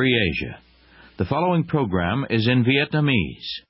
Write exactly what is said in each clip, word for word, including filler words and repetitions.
Free Asia. The following program is in Vietnamese.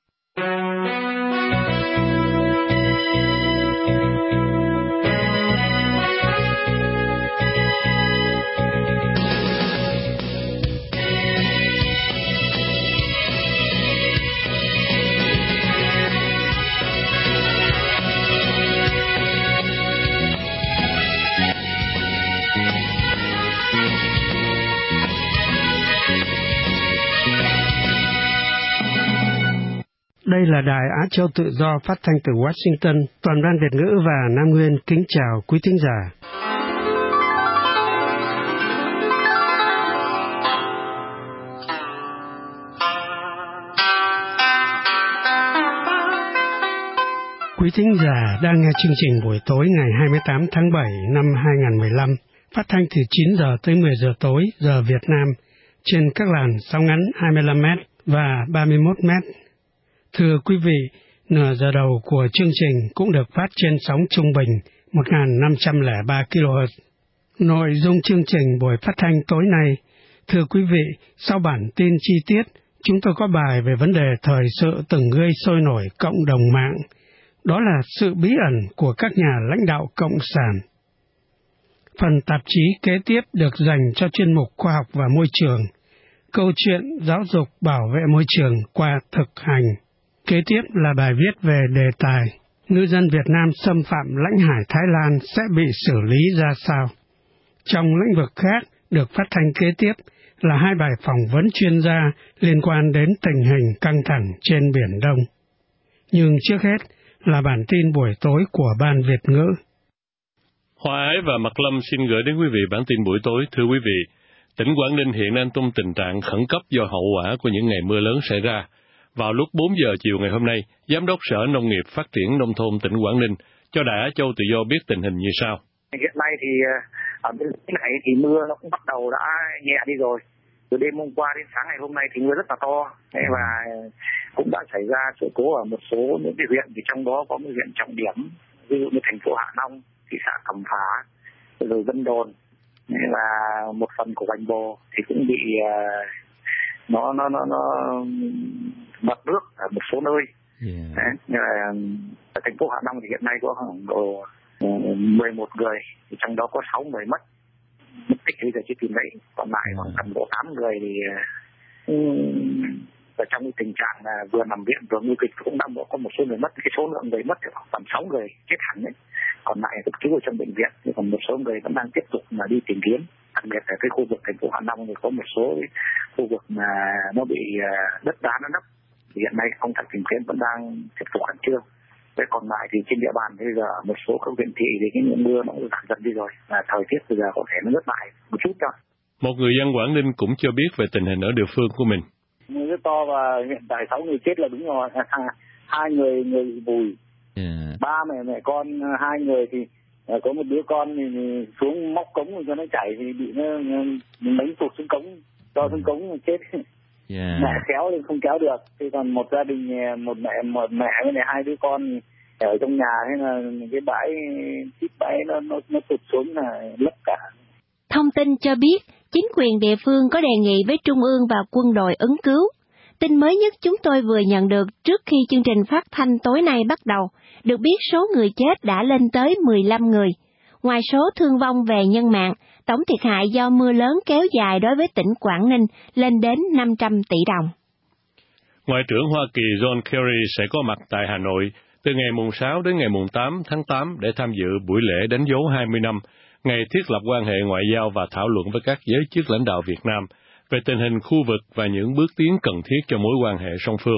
Đây là Đài Á Châu Tự Do phát thanh từ Washington. Toàn ban Việt ngữ và Nam Nguyên kính chào quý thính giả. Quý thính giả đang nghe chương trình buổi tối ngày hai mươi tám tháng bảy năm hai nghìn không trăm mười lăm, phát thanh từ chín giờ tới mười giờ tối giờ Việt Nam trên các làn sóng ngắn hai mươi lăm mét và ba mươi mốt mét. Thưa quý vị, nửa giờ đầu của chương trình cũng được phát trên sóng trung bình một nghìn năm trăm lẻ ba ki lô héc. Nội dung chương trình buổi phát thanh tối nay, thưa quý vị, sau bản tin chi tiết, chúng tôi có bài về vấn đề thời sự từng gây sôi nổi cộng đồng mạng. Đó là sự bí ẩn của các nhà lãnh đạo Cộng sản. Phần tạp chí kế tiếp được dành cho chuyên mục khoa học và môi trường, câu chuyện giáo dục bảo vệ môi trường qua thực hành. Kế tiếp là bài viết về đề tài ngư dân Việt Nam xâm phạm lãnh hải Thái Lan sẽ bị xử lý ra sao. Trong lĩnh vực khác được phát thanh kế tiếp là hai bài phỏng vấn chuyên gia liên quan đến tình hình căng thẳng trên Biển Đông. Nhưng trước hết là bản tin buổi tối của Ban Việt ngữ. Hoa Ái và Mạc Lâm xin gửi đến quý vị bản tin buổi tối. Thưa quý vị, tỉnh Quảng Ninh hiện đang trong tình trạng khẩn cấp do hậu quả của những ngày mưa lớn xảy ra. Vào lúc bốn giờ chiều ngày hôm nay, Giám đốc Sở Nông nghiệp Phát triển Nông thôn tỉnh Quảng Ninh cho Đài Á Châu Tự Do biết tình hình như sau. Hiện nay thì ở bên này thì mưa nó cũng bắt đầu đã nhẹ đi rồi. Từ đêm hôm qua đến sáng ngày hôm nay thì mưa rất là to. Và cũng đã xảy ra sự cố ở một số những cái huyện, thì trong đó có một huyện trọng điểm, ví dụ như thành phố Hạ Long, thị xã Cẩm Phả, rồi Vân Đồn, và một phần của Hoành Bồ thì cũng bị nó nó nó nó ngập nước ở một số nơi. Yeah. Đấy, như là ở thành phố Hạ Long thì hiện nay có khoảng độ mười một người, thì trong đó có sáu người mất mất tích bây giờ chưa tìm thấy, còn lại khoảng tầm độ tám người thì um, ở trong cái tình trạng là vừa nằm viện vừa nguy kịch, cũng đang có một số người mất. Cái số lượng người mất thì khoảng tầm sáu người chết hẳn đấy, còn lại cấp cứu ở trong bệnh viện, thì còn một số người vẫn đang tiếp tục mà đi tìm kiếm. Đặc biệt là cái khu vực thành phố Hạ Long thì có một số khu vực mà nó bị đất đá nó nấp, thì hiện nay công tác tìm kiếm vẫn đang tiếp tục khẩn trương. Thế còn lại thì trên địa bàn bây giờ một số các huyện thị thì cái lượng mưa nó cũng giảm dần đi rồi, và thời tiết bây giờ có thể nó ngớt lại một chút thôi. Một người dân Quảng Ninh cũng cho biết về tình hình ở địa phương của mình. Mưa rất to và hiện tại sáu người chết là đúng rồi, à, hai người người bị vùi, yeah. Ba mẹ mẹ con hai người thì có một đứa con thì xuống móc cống cho nó chảy thì bị nó đánh tụt xuống cống, cho xuống cống chết. Yeah. Mẹ kéo lên không kéo được, thì còn một gia đình một mẹ một mẹ với hai đứa con ở trong nhà, thế là cái bãi chít bãi nó nó nó tụt xuống là lấp cả. Thông tin cho biết chính quyền địa phương có đề nghị với Trung ương và quân đội ứng cứu. Tin mới nhất chúng tôi vừa nhận được trước khi chương trình phát thanh tối nay bắt đầu, được biết số người chết đã lên tới mười lăm người. Ngoài số thương vong về nhân mạng, tổng thiệt hại do mưa lớn kéo dài đối với tỉnh Quảng Ninh lên đến năm trăm tỷ đồng. Ngoại trưởng Hoa Kỳ John Kerry sẽ có mặt tại Hà Nội từ ngày mùng sáu đến ngày mùng tám tháng tám để tham dự buổi lễ đánh dấu hai mươi năm ngày thiết lập quan hệ ngoại giao và thảo luận với các giới chức lãnh đạo Việt Nam về tình hình khu vực và những bước tiến cần thiết cho mối quan hệ song phương.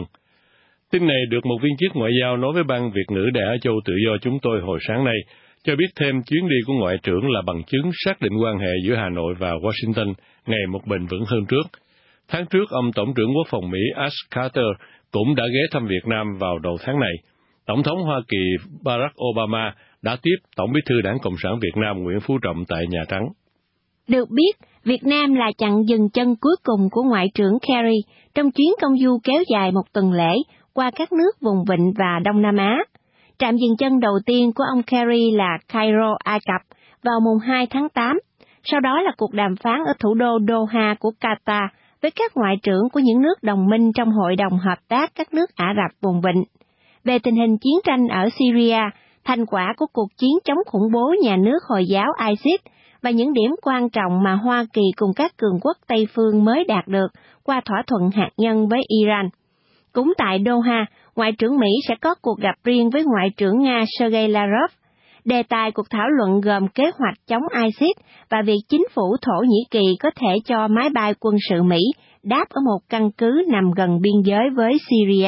Tin này được một viên chức ngoại giao nói với Ban Việt ngữ Đài Á Châu Tự Do chúng tôi hồi sáng nay, cho biết thêm chuyến đi của Ngoại trưởng là bằng chứng xác định quan hệ giữa Hà Nội và Washington ngày một bền vững hơn trước. Tháng trước, ông Tổng trưởng Quốc phòng Mỹ Ash Carter cũng đã ghé thăm Việt Nam vào đầu tháng này. Tổng thống Hoa Kỳ Barack Obama đã tiếp Tổng bí thư Đảng Cộng sản Việt Nam Nguyễn Phú Trọng tại Nhà Trắng. Được biết, Việt Nam là chặng dừng chân cuối cùng của Ngoại trưởng Kerry trong chuyến công du kéo dài một tuần lễ qua các nước vùng vịnh và Đông Nam Á. Trạm dừng chân đầu tiên của ông Kerry là Cairo, Ai Cập vào mùng hai tháng tám, sau đó là cuộc đàm phán ở thủ đô Doha của Qatar với các ngoại trưởng của những nước đồng minh trong Hội đồng Hợp tác các nước Ả Rập vùng vịnh. Về tình hình chiến tranh ở Syria, thành quả của cuộc chiến chống khủng bố nhà nước Hồi giáo ISIS và những điểm quan trọng mà Hoa Kỳ cùng các cường quốc Tây phương mới đạt được qua thỏa thuận hạt nhân với Iran. Cũng tại Doha, Ngoại trưởng Mỹ sẽ có cuộc gặp riêng với Ngoại trưởng Nga Sergei Lavrov. Đề tài cuộc thảo luận gồm kế hoạch chống ISIS và việc chính phủ Thổ Nhĩ Kỳ có thể cho máy bay quân sự Mỹ đáp ở một căn cứ nằm gần biên giới với Syria.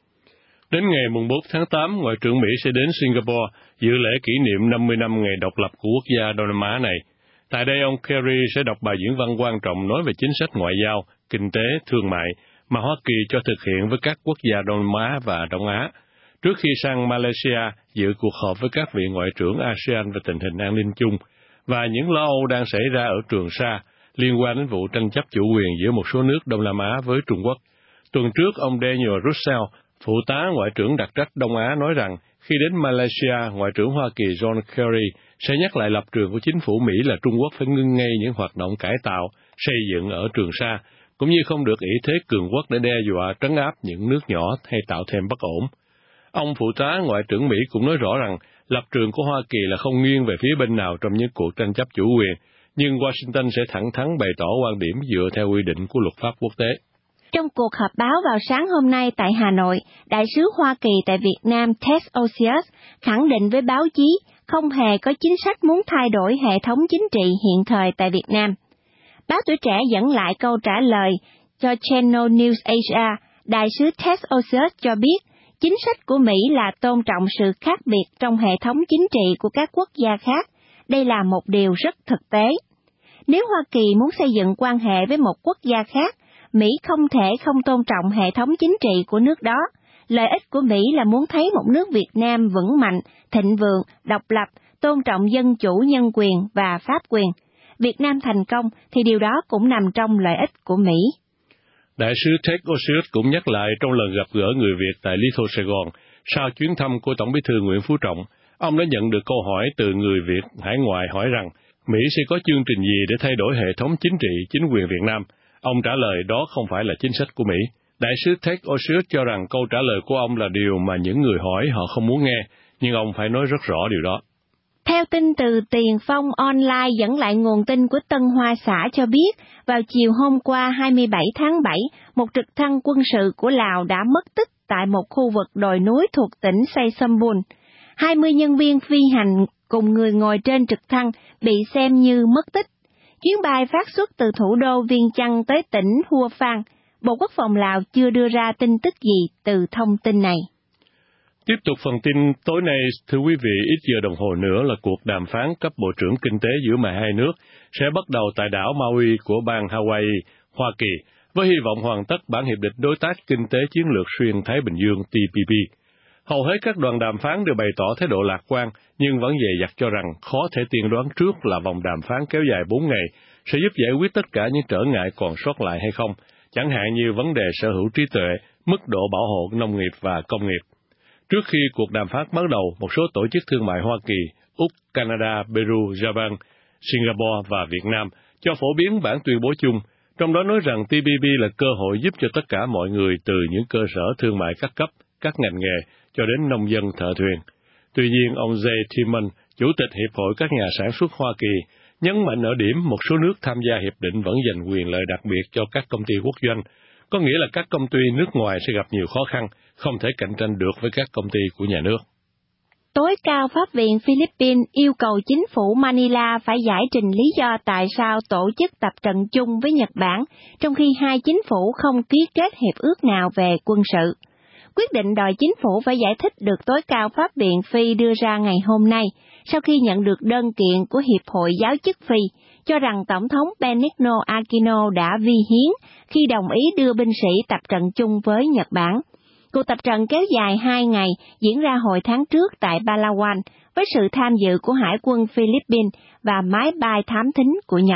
Đến ngày bốn tháng tám, Ngoại trưởng Mỹ sẽ đến Singapore dự lễ kỷ niệm năm mươi năm ngày độc lập của quốc gia Đông Nam Á này. Tại đây, ông Kerry sẽ đọc bài diễn văn quan trọng nói về chính sách ngoại giao, kinh tế, thương mại mà Hoa Kỳ cho thực hiện với các quốc gia Đông Nam Á và Đông Á, trước khi sang Malaysia dự cuộc họp với các vị ngoại trưởng ASEAN về tình hình an ninh chung và những lo âu đang xảy ra ở Trường Sa liên quan đến vụ tranh chấp chủ quyền giữa một số nước Đông Nam Á với Trung Quốc. Tuần trước, ông Daniel Russell, phụ tá Ngoại trưởng đặc trách Đông Á nói rằng khi đến Malaysia, Ngoại trưởng Hoa Kỳ John Kerry sẽ nhắc lại lập trường của chính phủ Mỹ là Trung Quốc phải ngưng ngay những hoạt động cải tạo, xây dựng ở Trường Sa, cũng như không được ý thế cường quốc để đe dọa trấn áp những nước nhỏ hay tạo thêm bất ổn. Ông phụ tá Ngoại trưởng Mỹ cũng nói rõ rằng lập trường của Hoa Kỳ là không nghiêng về phía bên nào trong những cuộc tranh chấp chủ quyền, nhưng Washington sẽ thẳng thắn bày tỏ quan điểm dựa theo quy định của luật pháp quốc tế. Trong cuộc họp báo vào sáng hôm nay tại Hà Nội, Đại sứ Hoa Kỳ tại Việt Nam Ted Osius khẳng định với báo chí không hề có chính sách muốn thay đổi hệ thống chính trị hiện thời tại Việt Nam. Báo Tuổi Trẻ dẫn lại câu trả lời cho Channel News Asia, Đại sứ Ted Osius cho biết chính sách của Mỹ là tôn trọng sự khác biệt trong hệ thống chính trị của các quốc gia khác. Đây là một điều rất thực tế. Nếu Hoa Kỳ muốn xây dựng quan hệ với một quốc gia khác, Mỹ không thể không tôn trọng hệ thống chính trị của nước đó. Lợi ích của Mỹ là muốn thấy một nước Việt Nam vững mạnh, thịnh vượng, độc lập, tôn trọng dân chủ, nhân quyền và pháp quyền. Việt Nam thành công thì điều đó cũng nằm trong lợi ích của Mỹ. Đại sứ Ted Osius cũng nhắc lại trong lần gặp gỡ người Việt tại Lý Thô Sài Gòn, sau chuyến thăm của Tổng bí thư Nguyễn Phú Trọng, ông đã nhận được câu hỏi từ người Việt hải ngoại hỏi rằng Mỹ sẽ có chương trình gì để thay đổi hệ thống chính trị, chính quyền Việt Nam. Ông trả lời đó không phải là chính sách của Mỹ. Đại sứ Ted Osius cho rằng câu trả lời của ông là điều mà những người hỏi họ không muốn nghe, nhưng ông phải nói rất rõ điều đó. Theo tin từ Tiền Phong Online dẫn lại nguồn tin của Tân Hoa Xã cho biết, vào chiều hôm qua hai mươi bảy tháng bảy, một trực thăng quân sự của Lào đã mất tích tại một khu vực đồi núi thuộc tỉnh Say Sambun. hai mươi nhân viên phi hành cùng người ngồi trên trực thăng bị xem như mất tích. Chuyến bay phát xuất từ thủ đô Viêng Chăn tới tỉnh Hua Phan. Bộ Quốc phòng Lào chưa đưa ra tin tức gì từ thông tin này. Tiếp tục phần tin tối nay, thưa quý vị, ít giờ đồng hồ nữa là cuộc đàm phán cấp Bộ trưởng Kinh tế giữa mười hai nước sẽ bắt đầu tại đảo Maui của bang Hawaii, Hoa Kỳ, với hy vọng hoàn tất bản hiệp định đối tác kinh tế chiến lược xuyên Thái Bình Dương T P P. Hầu hết các đoàn đàm phán đều bày tỏ thái độ lạc quan, nhưng vẫn dè dặt cho rằng khó thể tiên đoán trước là vòng đàm phán kéo dài bốn ngày sẽ giúp giải quyết tất cả những trở ngại còn sót lại hay không, chẳng hạn như vấn đề sở hữu trí tuệ, mức độ bảo hộ nông nghiệp và công nghiệp. Trước khi cuộc đàm phán bắt đầu, một số tổ chức thương mại Hoa Kỳ, Úc, Canada, Peru, Japan, Singapore và Việt Nam cho phổ biến bản tuyên bố chung, trong đó nói rằng T P P là cơ hội giúp cho tất cả mọi người từ những cơ sở thương mại các cấp, các ngành nghề cho đến nông dân thợ thuyền. Tuy nhiên, ông Jay Tillman, Chủ tịch Hiệp hội các nhà sản xuất Hoa Kỳ, nhấn mạnh ở điểm một số nước tham gia hiệp định vẫn dành quyền lợi đặc biệt cho các công ty quốc doanh, có nghĩa là các công ty nước ngoài sẽ gặp nhiều khó khăn, không thể cạnh tranh được với các công ty của nhà nước. Tối cao pháp viện Philippines yêu cầu chính phủ Manila phải giải trình lý do tại sao tổ chức tập trận chung với Nhật Bản, trong khi hai chính phủ không ký kết hiệp ước nào về quân sự. Quyết định đòi chính phủ phải giải thích được tối cao pháp viện Phi đưa ra ngày hôm nay, sau khi nhận được đơn kiện của Hiệp hội Giáo chức Phi, cho rằng Tổng thống Benigno Aquino đã vi hiến khi đồng ý đưa binh sĩ tập trận chung với Nhật Bản. Cuộc tập trận kéo dài hai ngày diễn ra hồi tháng trước tại Palawan, với sự tham dự của Hải quân Philippines và máy bay thám thính của Nhật.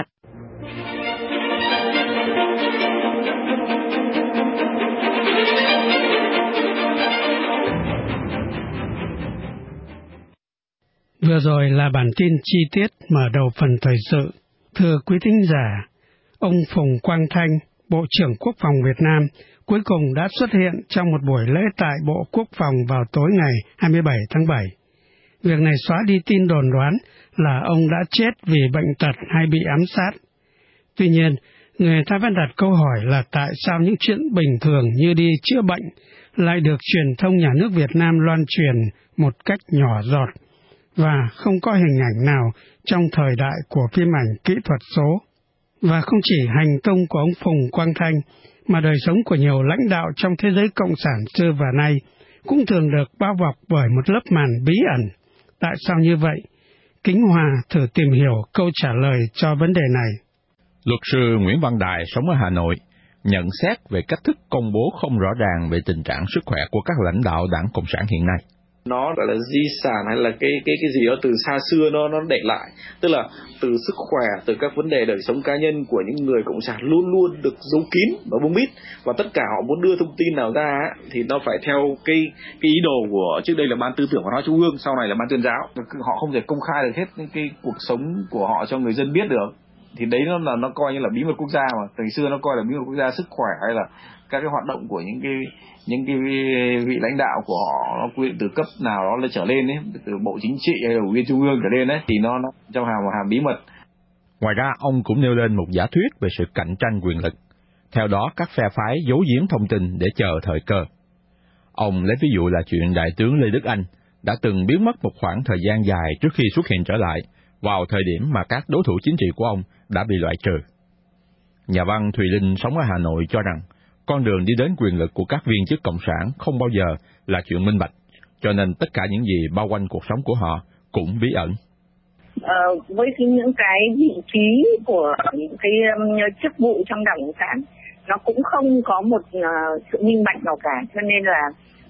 Vừa rồi là bản tin chi tiết mở đầu phần thời sự. Thưa quý thính giả, ông Phùng Quang Thanh, Bộ trưởng Quốc phòng Việt Nam, cuối cùng đã xuất hiện trong một buổi lễ tại Bộ Quốc phòng vào tối ngày hai mươi bảy tháng bảy. Việc này xóa đi tin đồn đoán là ông đã chết vì bệnh tật hay bị ám sát. Tuy nhiên, người ta vẫn đặt câu hỏi là tại sao những chuyện bình thường như đi chữa bệnh lại được truyền thông nhà nước Việt Nam loan truyền một cách nhỏ giọt và không có hình ảnh nào trong thời đại của phim ảnh kỹ thuật số. Và không chỉ hành tung của ông Phùng Quang Thanh, mà đời sống của nhiều lãnh đạo trong thế giới cộng sản xưa và nay cũng thường được bao bọc bởi một lớp màn bí ẩn. Tại sao như vậy? Kính Hòa thử tìm hiểu câu trả lời cho vấn đề này. Luật sư Nguyễn Văn Đài sống ở Hà Nội nhận xét về cách thức công bố không rõ ràng về tình trạng sức khỏe của các lãnh đạo Đảng Cộng sản hiện nay. Nó gọi là di sản hay là cái cái cái gì đó từ xa xưa nó nó để lại, tức là từ sức khỏe, từ các vấn đề đời sống cá nhân của những người cộng sản luôn luôn được giấu kín và bưng bít, và tất cả họ muốn đưa thông tin nào ra thì nó phải theo cái cái ý đồ của trước đây là Ban Tư tưởng Văn hóa Trung ương, sau này là Ban Tuyên giáo. Họ không thể công khai được hết những cái cuộc sống của họ cho người dân biết được, thì đấy nó là nó coi như là bí mật quốc gia, mà từ xưa nó coi là bí mật quốc gia. Sức khỏe hay là các cái hoạt động của những cái những cái vị lãnh đạo của họ, nó quy định từ cấp nào đó lên trở lên ấy, từ Bộ Chính trị hay là Ủy viên Trung ương trở lên ấy, thì nó, nó trong hàm một hàm bí mật. Ngoài ra, ông cũng nêu lên một giả thuyết về sự cạnh tranh quyền lực. Theo đó, các phe phái giấu giếm thông tin để chờ thời cơ. Ông lấy ví dụ là chuyện Đại tướng Lê Đức Anh đã từng biến mất một khoảng thời gian dài trước khi xuất hiện trở lại, vào thời điểm mà các đối thủ chính trị của ông đã bị loại trừ. Nhà văn Thùy Linh sống ở Hà Nội cho rằng, con đường đi đến quyền lực của các viên chức cộng sản không bao giờ là chuyện minh bạch, cho nên tất cả những gì bao quanh cuộc sống của họ cũng bí ẩn. Ờ, với những cái vị trí của những cái um, chức vụ trong Đảng Cộng sản, nó cũng không có một uh, sự minh bạch nào cả, cho nên là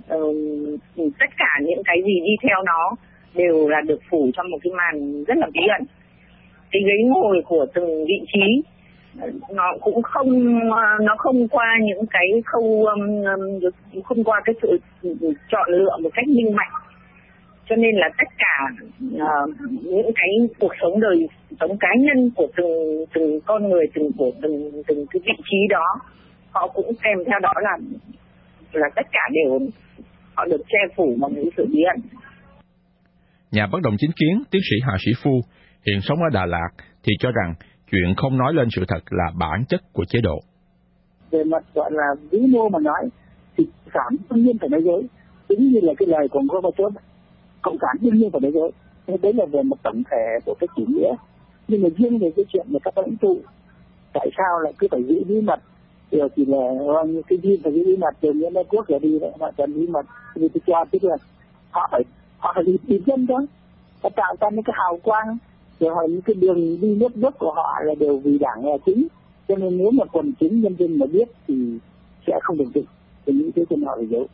uh, tất cả những cái gì đi theo nó đều là được phủ trong một cái màn rất là bí ẩn. Cái ghế ngồi của từng vị trí nó cũng không nó không qua những cái khâu không qua cái sự chọn lựa một cách minh bạch, cho nên là tất cả uh, những cái cuộc sống đời sống cá nhân của từng từng con người, từng của từng từng cái vị trí đó, họ cũng kèm theo đó là là tất cả đều họ được che phủ bằng những sự bí ẩn. Nhà bất đồng chính kiến tiến sĩ Hà Sĩ Phu hiện sống ở Đà Lạt thì cho rằng chuyện không nói lên sự thật là bản chất của chế độ. Về mặt gọi là vĩ mô mà nói thì sản đương nhiên phải nói dối, giống như là cái lời của Gorbachev, cộng sản đương nhiên phải nói dối. Thế đấy là về một tổng thể của cái chủ nghĩa. Nhưng mà riêng về cái chuyện về các lãnh tụ, tại sao lại cứ phải giữ bí mật? Điều thì là như cái gì phải giữ bí mật, từ những nước quốc giờ đi đấy, họ cần bí mật. Vì tôi cho tức là họ phải họ phải đi tìm dân đó, họ tạo ra những cái hào quang. Rồi họ những cái đường đi nước bước của họ là đều vì Đảng là chính, cho nên nếu mà quần chúng nhân dân mà biết thì sẽ không đồng tình, thì những thứ trên họ phải giấu.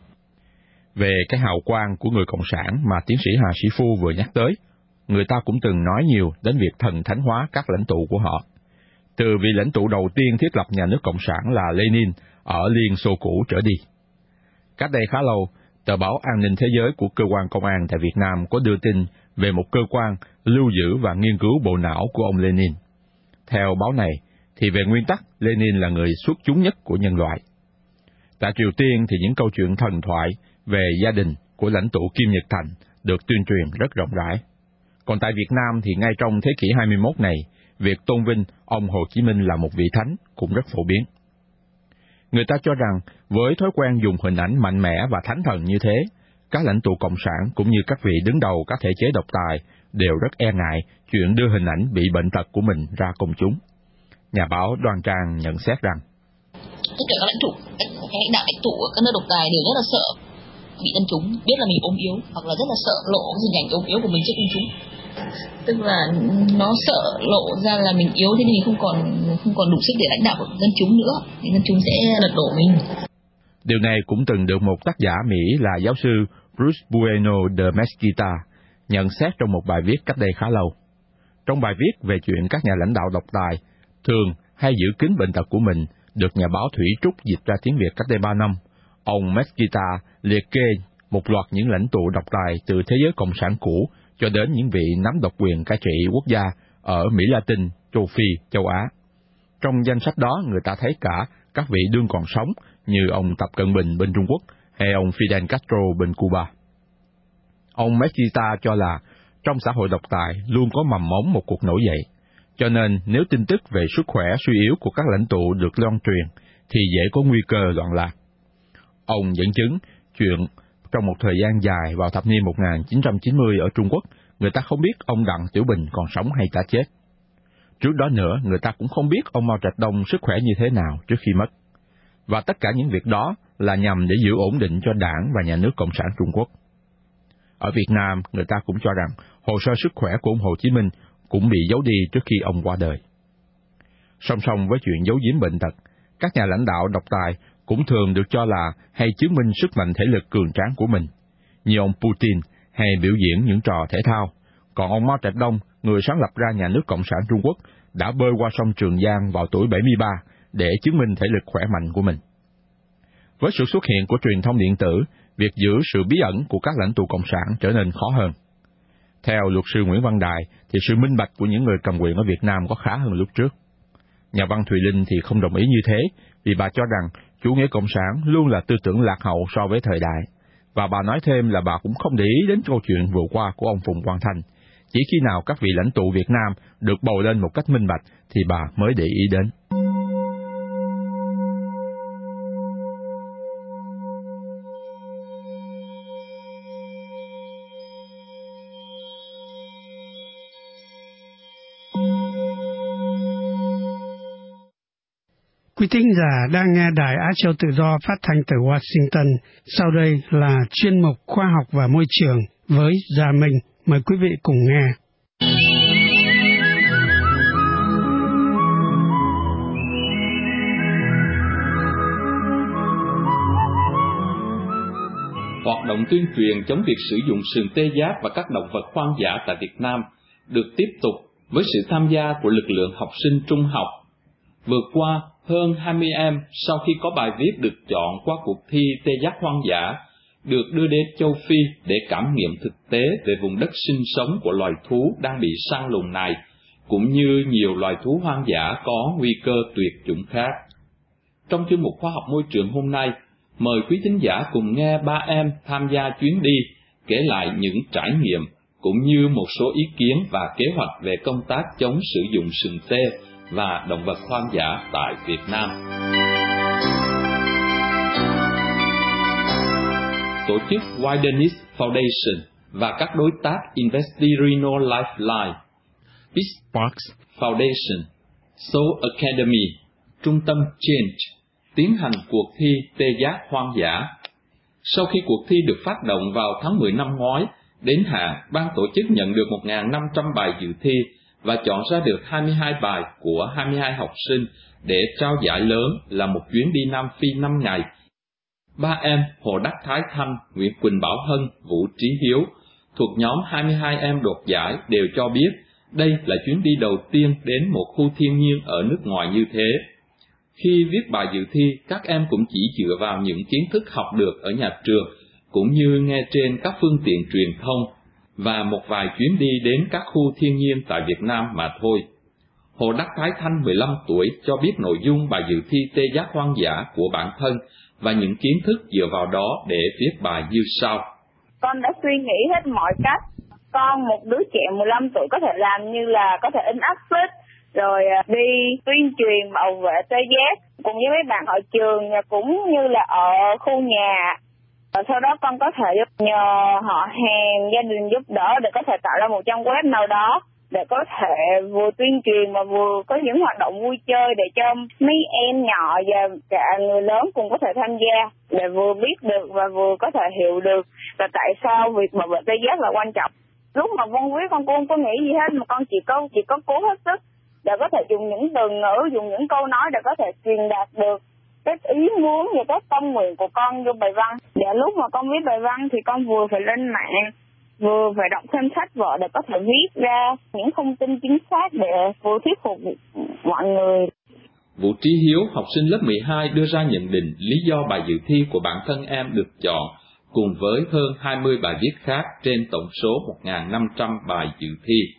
Về cái hào quang của người cộng sản mà tiến sĩ Hà Sĩ Phu vừa nhắc tới, người ta cũng từng nói nhiều đến việc thần thánh hóa các lãnh tụ của họ. Từ vị lãnh tụ đầu tiên thiết lập nhà nước cộng sản là Lenin ở Liên Xô cũ trở đi. Cách đây khá lâu, tờ báo An ninh Thế giới của cơ quan công an tại Việt Nam có đưa tin về một cơ quan lưu giữ và nghiên cứu bộ não của ông Lenin. Theo báo này, thì về nguyên tắc, Lenin là người xuất chúng nhất của nhân loại. Tại Triều Tiên thì những câu chuyện thần thoại về gia đình của lãnh tụ Kim Nhật Thành được tuyên truyền rất rộng rãi. Còn tại Việt Nam thì ngay trong thế kỷ hai mươi mốt này, việc tôn vinh ông Hồ Chí Minh là một vị thánh cũng rất phổ biến. Người ta cho rằng với thói quen dùng hình ảnh mạnh mẽ và thánh thần như thế, các lãnh tụ cộng sản cũng như các vị đứng đầu các thể chế độc tài đều rất e ngại chuyện đưa hình ảnh bị bệnh tật của mình ra công chúng. Nhà báo Đoan Trang nhận xét rằng tất cả các lãnh tụ, các lãnh đạo lãnh tụ ở các nước độc tài đều rất là sợ bị dân chúng biết là mình ốm yếu, hoặc là rất là sợ lộ hình ảnh ốm yếu của mình trước công chúng. Tức là nó sợ lộ ra là mình yếu, thế nên mình không còn không còn đủ sức để lãnh đạo dân chúng nữa, thì dân chúng sẽ lật đổ mình. Điều này cũng từng được một tác giả Mỹ là giáo sư Bruce Bueno de Mesquita nhận xét trong một bài viết cách đây khá lâu. Trong bài viết về chuyện các nhà lãnh đạo độc tài thường hay giữ kín bệnh tật của mình được nhà báo Thủy Trúc dịch ra tiếng Việt cách đây ba năm, ông Mesquita liệt kê một loạt những lãnh tụ độc tài từ thế giới cộng sản cũ cho đến những vị nắm độc quyền cai trị quốc gia ở Mỹ Latin, châu Phi, châu Á. Trong danh sách đó người ta thấy cả các vị đương còn sống như ông Tập Cận Bình bên Trung Quốc hay ông Fidel Castro bên Cuba. Ông Mesquita cho là trong xã hội độc tài luôn có mầm mống một cuộc nổi dậy, cho nên nếu tin tức về sức khỏe suy yếu của các lãnh tụ được loan truyền thì dễ có nguy cơ loạn lạc. Ông dẫn chứng chuyện trong một thời gian dài vào thập niên một nghìn chín trăm chín mươi ở Trung Quốc, người ta không biết ông Đặng Tiểu Bình còn sống hay đã chết. Trước đó nữa, người ta cũng không biết ông Mao Trạch Đông sức khỏe như thế nào trước khi mất. Và tất cả những việc đó là nhằm để giữ ổn định cho đảng và nhà nước Cộng sản Trung Quốc. Ở Việt Nam, người ta cũng cho rằng hồ sơ sức khỏe của ông Hồ Chí Minh cũng bị giấu đi trước khi ông qua đời. Song song với chuyện giấu giếm bệnh tật, các nhà lãnh đạo độc tài cũng thường được cho là hay chứng minh sức mạnh thể lực cường tráng của mình, như ông Putin hay biểu diễn những trò thể thao. Còn ông Mao Trạch Đông, người sáng lập ra nhà nước Cộng sản Trung Quốc, đã bơi qua sông Trường Giang vào tuổi bảy mươi ba để chứng minh thể lực khỏe mạnh của mình. Với sự xuất hiện của truyền thông điện tử, việc giữ sự bí ẩn của các lãnh tụ Cộng sản trở nên khó hơn. Theo luật sư Nguyễn Văn Đài, thì sự minh bạch của những người cầm quyền ở Việt Nam có khá hơn lúc trước. Nhà văn Thùy Linh thì không đồng ý như thế, vì bà cho rằng chủ nghĩa Cộng sản luôn là tư tưởng lạc hậu so với thời đại. Và bà nói thêm là bà cũng không để ý đến câu chuyện vừa qua của ông Phùng Quang Thanh. Chỉ khi nào các vị lãnh tụ Việt Nam được bầu lên một cách minh bạch thì bà mới để ý đến. Quý thính giả đang nghe Đài Á Châu Tự Do phát thanh từ Washington. Sau đây là chuyên mục Khoa học và Môi trường với Gia Minh. Mời quý vị cùng nghe. Hoạt động tuyên truyền chống việc sử dụng sừng tê giác và các động vật hoang dã tại Việt Nam được tiếp tục với sự tham gia của lực lượng học sinh trung học. Vừa qua, hơn hai mươi em sau khi có bài viết được chọn qua cuộc thi tê giác hoang dã được đưa đến châu Phi để cảm nghiệm thực tế về vùng đất sinh sống của loài thú đang bị săn lùng này, cũng như nhiều loài thú hoang dã có nguy cơ tuyệt chủng khác. Trong chuyên mục Khoa học Môi trường hôm nay, mời quý thính giả cùng nghe ba em tham gia chuyến đi, kể lại những trải nghiệm, cũng như một số ý kiến và kế hoạch về công tác chống sử dụng sừng tê và động vật hoang dã tại Việt Nam. Tổ chức Wilderness Foundation và các đối tác Investirino Lifeline, Peace Parks Foundation, Soul Academy, Trung tâm Change tiến hành cuộc thi tê giác hoang dã. Sau khi cuộc thi được phát động vào tháng mười năm ngoái, đến hạn ban tổ chức nhận được một nghìn năm trăm bài dự thi và chọn ra được hai mươi hai bài của hai mươi hai học sinh để trao giải lớn là một chuyến đi Nam Phi năm ngày. Ba em Hồ Đắc Thái Thanh, Nguyễn Quỳnh Bảo Hân, Vũ Trí Hiếu thuộc nhóm hai mươi hai em đoạt giải đều cho biết đây là chuyến đi đầu tiên đến một khu thiên nhiên ở nước ngoài như thế. Khi viết bài dự thi, các em cũng chỉ dựa vào những kiến thức học được ở nhà trường, cũng như nghe trên các phương tiện truyền thông, và một vài chuyến đi đến các khu thiên nhiên tại Việt Nam mà thôi. Hồ Đắc Thái Thanh, mười lăm tuổi, cho biết nội dung bài dự thi tê giác hoang dã của bản thân và những kiến thức dựa vào đó để viết bài như sau. Con đã suy nghĩ hết mọi cách. Con, một đứa trẻ mười lăm tuổi, có thể làm như là có thể in áp phích, rồi đi tuyên truyền bảo vệ tê giác cùng với mấy bạn ở trường cũng như là ở khu nhà. Sau đó con có thể nhờ họ hàng, gia đình giúp đỡ để có thể tạo ra một trang web nào đó để có thể vừa tuyên truyền mà vừa có những hoạt động vui chơi để cho mấy em nhỏ và cả người lớn cùng có thể tham gia, để vừa biết được và vừa có thể hiểu được là tại sao việc bảo vệ tê giác là quan trọng. Lúc mà Vân viết con cũng không có nghĩ gì hết, mà con chỉ có chỉ có cố hết sức để có thể dùng những từ ngữ, dùng những câu nói để có thể truyền đạt được cái ý muốn và cái tâm nguyện của con vô bài văn. Để lúc mà con viết bài văn thì con vừa phải lên mạng, vừa phải đọc thêm sách vở để có thể viết ra những thông tin chính xác để vừa thuyết phục mọi người. Vũ Trí Hiếu, học sinh lớp mười hai, đưa ra nhận định lý do bài dự thi của bản thân em được chọn cùng với hơn hai mươi bài viết khác trên tổng số một nghìn năm trăm bài dự thi.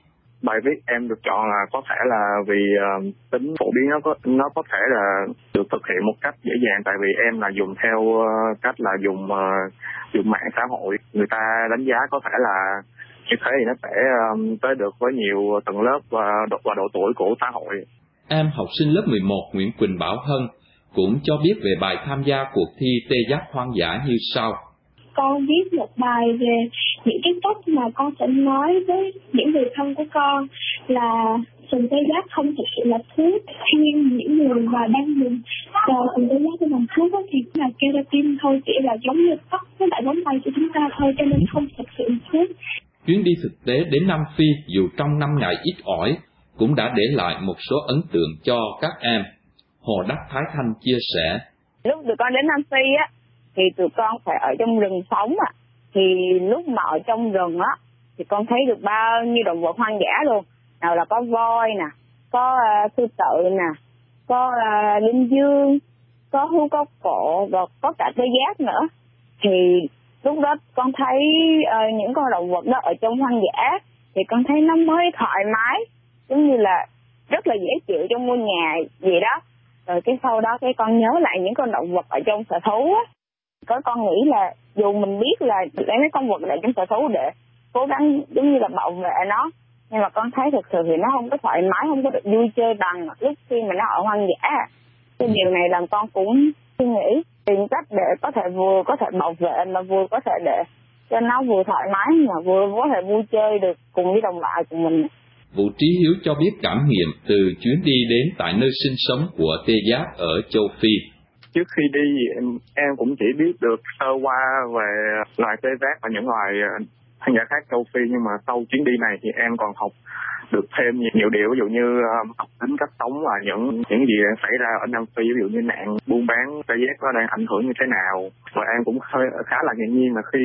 bài viết em được chọn là có thể là vì uh, tính phổ biến nó có nó có thể là được thực hiện một cách dễ dàng, tại vì em là dùng theo uh, cách là dùng uh, dùng mạng xã hội. Người ta đánh giá có thể là như thế thì nó sẽ um, tới được với nhiều tầng lớp và độ, và độ tuổi của xã hội. Em học sinh lớp mười một Nguyễn Quỳnh Bảo Hân cũng cho biết về bài tham gia cuộc thi tê giác hoang dã như sau. Con viết một bài về những cái cách mà con sẽ nói với những người thân của con là sừng tê giác không thực sự là thuốc. Riêng những người mà đang dùng sừng tê giác để làm thuốc thì là keratin thôi, chỉ là giống như tóc với lại móng tay của chúng ta thôi, cho nên không thực sự là thuốc. Chuyến đi thực tế đến Nam Phi dù trong năm ngày ít ỏi cũng đã để lại một số ấn tượng cho các em. Hồ Đắc Thái Thanh chia sẻ. Lúc tụi con đến Nam Phi á, thì tụi con phải ở trong rừng sống ạ. À. Thì lúc mà ở trong rừng á, thì con thấy được bao nhiêu động vật hoang dã luôn. Nào là có voi nè, có uh, sư tử nè, có uh, linh dương, có hươu có cổ, và có cả tê giác nữa. Thì lúc đó con thấy uh, những con động vật đó ở trong hoang dã, thì con thấy nó mới thoải mái, giống như là rất là dễ chịu trong ngôi nhà gì đó. Rồi cái sau đó cái con nhớ lại những con động vật ở trong sở thú á. Có con nghĩ là dù mình biết là lấy mấy con vật lại trong sở thú để cố gắng giống như là bảo vệ nó, nhưng mà con thấy thực sự thì nó không có thoải mái, không có được vui chơi bằng lúc khi mà nó ở hoang dã. Cái điều này làm con cũng suy nghĩ tìm cách để có thể vừa có thể bảo vệ mà vừa có thể để cho nó vừa thoải mái mà vừa có thể vui chơi được cùng với đồng loại của mình. Vũ Trí Hiếu cho biết cảm nghiệm từ chuyến đi đến tại nơi sinh sống của tê giác ở châu Phi. Trước khi đi em, em cũng chỉ biết được sơ qua về loài tê giác và những loài hoang dã khác châu Phi, nhưng mà sau chuyến đi này thì em còn học được thêm nhiều điều, ví dụ như học tính cách sống và những những gì đang xảy ra ở Nam Phi, ví dụ như nạn buôn bán tê giác nó đang ảnh hưởng như thế nào. Và em cũng hơi khá là ngạc nhiên là khi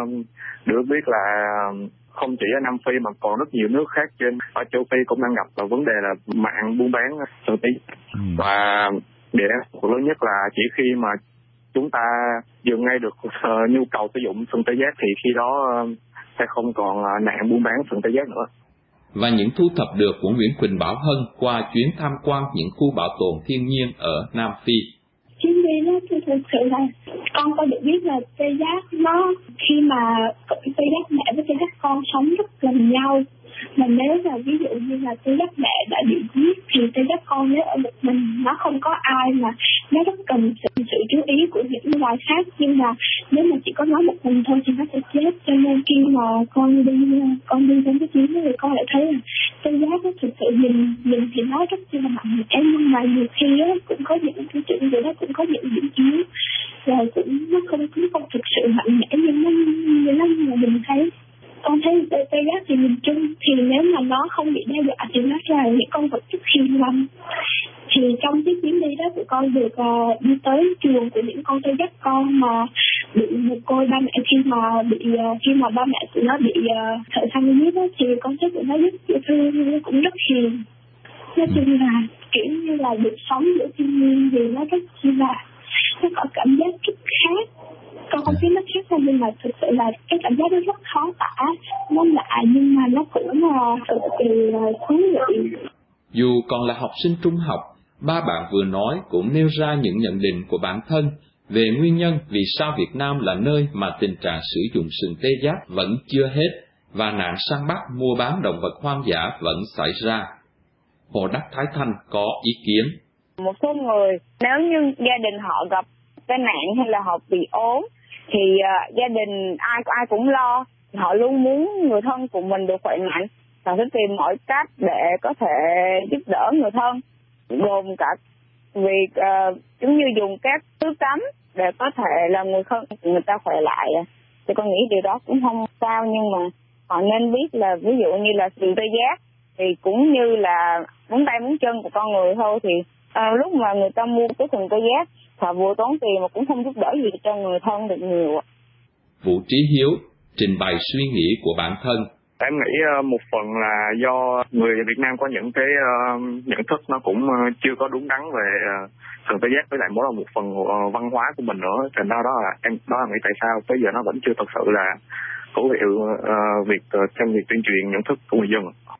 được biết là không chỉ ở Nam Phi mà còn rất nhiều nước khác trên ở châu Phi cũng đang gặp vào vấn đề là mạng buôn bán sừng tê giác. Ừ. Và điều lớn nhất là chỉ khi mà chúng ta dừng ngay được uh, nhu cầu sử dụng sừng tê giác thì khi đó uh, sẽ không còn uh, nạn buôn bán sừng tê giác nữa. Và những thu thập được của Nguyễn Quỳnh Bảo Hân qua chuyến tham quan những khu bảo tồn thiên nhiên ở Nam Phi. Chuyến đi đó thì thực sự là con có được biết là tê giác nó khi mà tê giác mẹ với tê giác con sống rất gần nhau. Mà nếu là ví dụ như là tê giác mẹ đã bị giết thì tê giác con nếu ở một mình nó không có ai mà nó rất cần sự, sự chú ý của những loài khác, nhưng mà nếu mà chỉ có nó một mình thôi thì nó sẽ chết. Cho nên khi mà con đi con đi đến cái chuyến đó thì con lại thấy là tê giác nó thực sự nhìn nhìn thì nó rất là mạnh mẽ, nhưng mà nhiều khi á cũng có những cái chuyện gì đó cũng có những điểm yếu, rồi cũng nó không cũng không thực sự mạnh mẽ nhưng nó như nó mà mình thấy. Con thấy tê giác thì nhìn chung thì nếu mà nó không bị đe dọa thì nó là những con vật rất hiền lành. Thì trong cái chuyến đi đó tụi con được uh, đi tới chuồng của những con tê giác con mà bị một côi ba mẹ khi mà bị uh, khi mà ba mẹ tụi nó bị uh, thợ săn giết đó, thì con thấy tụi nó rất dễ thương, nó cũng rất hiền. Nói chung là kiểu như là được sống giữa thiên nhiên thì nó rất chi là nó có cảm giác rất khác. Con không biết nó khác ra, nhưng mà thực sự là cái cảm giác nó rất khó tả, nó lạ nhưng mà nó cũng là cực kỳ thú vị. Dù còn là học sinh trung học, ba bạn vừa nói cũng nêu ra những nhận định của bản thân về nguyên nhân vì sao Việt Nam là nơi mà tình trạng sử dụng sừng tê giác vẫn chưa hết và nạn săn bắt mua bán động vật hoang dã vẫn xảy ra. Hồ Đắc Thái Thanh có ý kiến. Một số người nếu như gia đình họ gặp tai nạn hay là họ bị ốm thì uh, gia đình ai ai cũng lo, họ luôn muốn người thân của mình được khỏe mạnh và sẽ tìm mọi cách để có thể giúp đỡ người thân, gồm cả việc uh, giống như dùng các thứ cấm để có thể làm người thân người ta khỏe lại. Thì con nghĩ điều đó cũng không sao, nhưng mà họ nên biết là ví dụ như là sừng tê giác thì cũng như là móng tay móng chân của con người thôi, thì uh, lúc mà người ta mua cái sừng tê giác họ vừa tốn tiền mà cũng không giúp đỡ gì cho người thân được nhiều. Vũ Trí Hiếu trình bày suy nghĩ của bản thân. Em nghĩ một phần là do người Việt Nam có những cái uh, nhận thức nó cũng uh, chưa có đúng đắn về uh, sừng tê giác, với lại mỗi là một phần uh, văn hóa của mình nữa. Thành ra đó là em đó là nghĩ tại sao tới giờ nó vẫn chưa thật sự là hữu hiệu uh, việc uh, trong việc tuyên truyền nhận thức của người dân.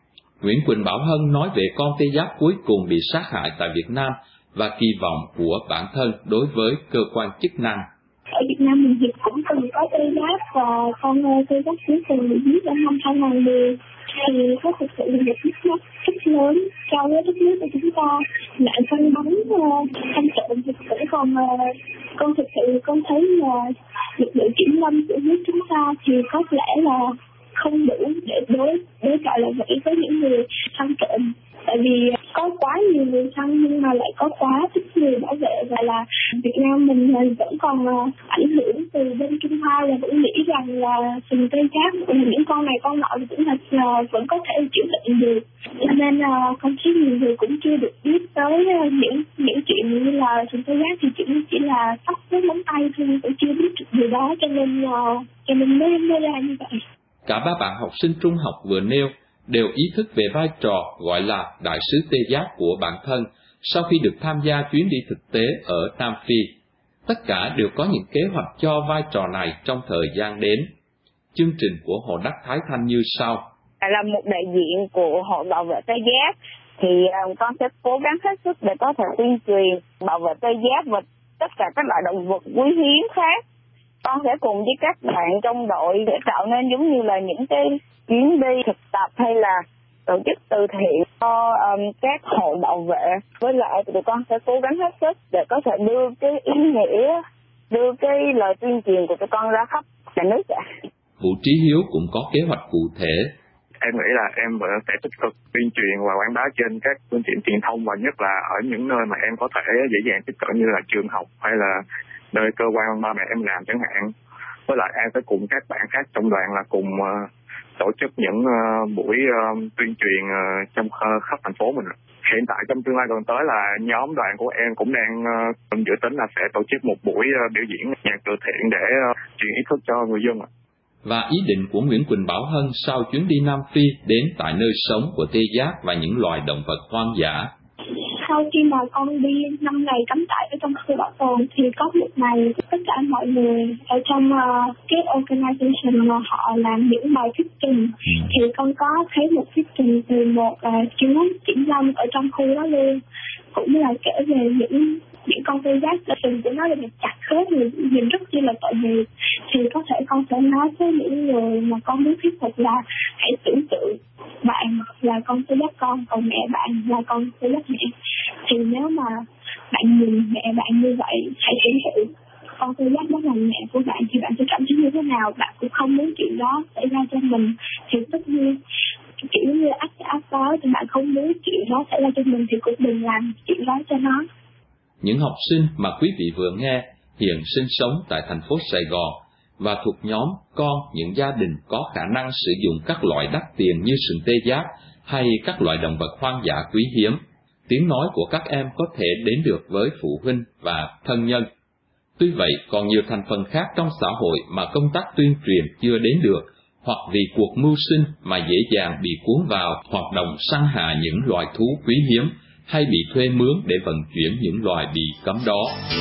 Nguyễn Quỳnh Bảo Hân nói về con tê giác cuối cùng bị sát hại tại Việt Nam và kỳ vọng của bản thân đối với cơ quan chức năng. Ở Việt Nam mình thì cũng từng có tê giác và con tê giác cuối cùng bị giết vào năm hai nghìn không trăm mười. Thì có thực sự là một mất mát rất lớn cho với đất nước của chúng ta. Nạn săn bắn, săn trộm thì cũng còn, con thực sự con thấy là lực lượng kiểm lâm của nước chúng ta thì có lẽ là không đủ để đối đối chọi lại với những người săn trộm. Tại vì có quá nhiều người săn nhưng mà lại có quá ít người bảo vệ, và là Việt Nam mình vẫn còn ảnh hưởng từ bên Trung Hoa, là vẫn nghĩ rằng là sừng tê giác những con này con nọ vẫn là vẫn có thể chữa bệnh được. Cho nên là con thấy nhiều người cũng chưa được biết tới những những chuyện như là sừng tê giác thì chỉ chỉ là tóc với móng tay thôi, cũng chưa biết được điều đó, cho nên cho nên mới mới ra như vậy. Cả ba bạn học sinh trung học vừa nêu đều ý thức về vai trò gọi là đại sứ tê giác của bản thân sau khi được tham gia chuyến đi thực tế ở Nam Phi. Tất cả đều có những kế hoạch cho vai trò này trong thời gian đến. Chương trình của Hồ Đắc Thái Thanh như sau. Là một đại diện của Hội Bảo vệ Tê Giác, thì con sẽ cố gắng hết sức để có thể tuyên truyền bảo vệ tê giác và tất cả các loại động vật quý hiếm khác. Con sẽ cùng với các bạn trong đội để tạo nên giống như là những cái chuyến đi thực tập hay là tổ chức từ thiện cho um, các hội bảo vệ. Với lại tụi con sẽ cố gắng hết sức để có thể đưa cái ý nghĩa, đưa cái lời tuyên truyền của tụi con ra khắp cả nước ạ. Vũ Trí Hiếu cũng có kế hoạch cụ thể. Em nghĩ là em sẽ tích cực tuyên truyền và quảng bá trên các phương tiện truyền thông, và nhất là ở những nơi mà em có thể dễ dàng tiếp cận như là trường học hay là nơi cơ quan ba mẹ em làm chẳng hạn. Với lại em sẽ cùng các bạn khác trong đoàn là cùng uh, tổ chức những uh, buổi uh, tuyên truyền uh, trong uh, khắp thành phố mình. Hiện tại trong tương lai gần tới là nhóm đoàn của em cũng đang uh, dự tính là sẽ tổ chức một buổi uh, biểu diễn nhạc từ thiện để uh, truyền ý thức cho người dân. Và ý định của Nguyễn Quỳnh Bảo Hân sau chuyến đi Nam Phi đến tại nơi sống của tê giác và những loài động vật hoang dã. Sau khi mà con đi năm ngày cắm trại ở trong khu bảo tồn thì có một ngày tất cả mọi người ở trong uh, cái organization mà họ làm những bài thuyết trình, thì con có thấy một thuyết trình từ một uh, chú kiểm lâm ở trong khu đó luôn, cũng là kể về những những con tê giác sừng của nó là bị chặt khớp, nhìn rất chi là tội nghiệp. Thì có thể con sẽ nói với những người mà con muốn thuyết phục là hãy tưởng tượng bạn là con tê giác con, còn mẹ bạn là con tê giác mẹ. Thì nếu mà bạn nhìn mẹ bạn như vậy, hãy tưởng tượng con tê giác đó là mẹ của bạn thì bạn sẽ cảm thấy như thế nào. Bạn cũng không muốn chuyện đó xảy ra cho mình, thì tất nhiên kiểu như ác ác đó, thì bạn không muốn chuyện đó xảy ra cho mình thì cũng đừng làm chuyện đó cho nó. Những học sinh mà quý vị vừa nghe hiện sinh sống tại thành phố Sài Gòn và thuộc nhóm con những gia đình có khả năng sử dụng các loại đắt tiền như sừng tê giác hay các loại động vật hoang dã quý hiếm. Tiếng nói của các em có thể đến được với phụ huynh và thân nhân. Tuy vậy, còn nhiều thành phần khác trong xã hội mà công tác tuyên truyền chưa đến được, hoặc vì cuộc mưu sinh mà dễ dàng bị cuốn vào hoạt động săn hà những loài thú quý hiếm hay bị thuê mướn để vận chuyển những loài bị cấm đó.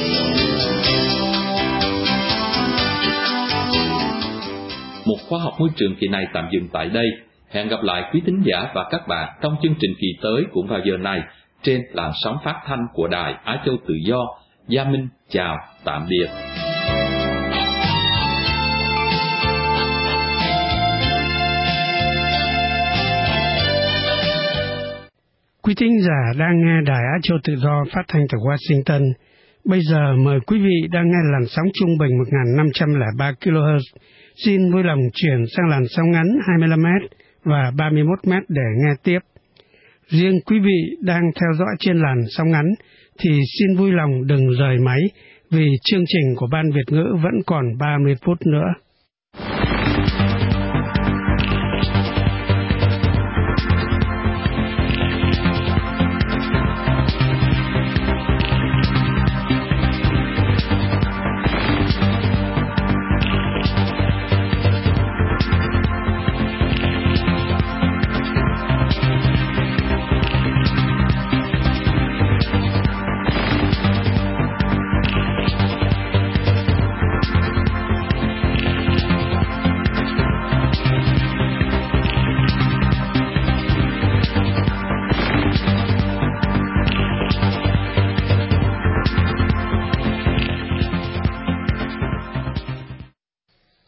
Một khoa học môi trường kỳ này tạm dừng tại đây. Hẹn gặp lại quý thính giả và các bạn trong chương trình kỳ tới cũng vào giờ này trên làn sóng phát thanh của Đài Á Châu Tự Do. Gia Minh chào, tạm biệt. Quý thính giả đang nghe Đài Á Châu Tự Do phát thanh từ Washington. Bây giờ mời quý vị đang nghe làn sóng trung bình một nghìn năm trăm lẻ ba ki lô héc. Xin vui lòng chuyển sang làn sóng ngắn hai mươi lăm mét và ba mươi mốt mét để nghe tiếp. Riêng quý vị đang theo dõi trên làn sóng ngắn thì xin vui lòng đừng rời máy vì chương trình của Ban Việt ngữ vẫn còn ba mươi phút nữa.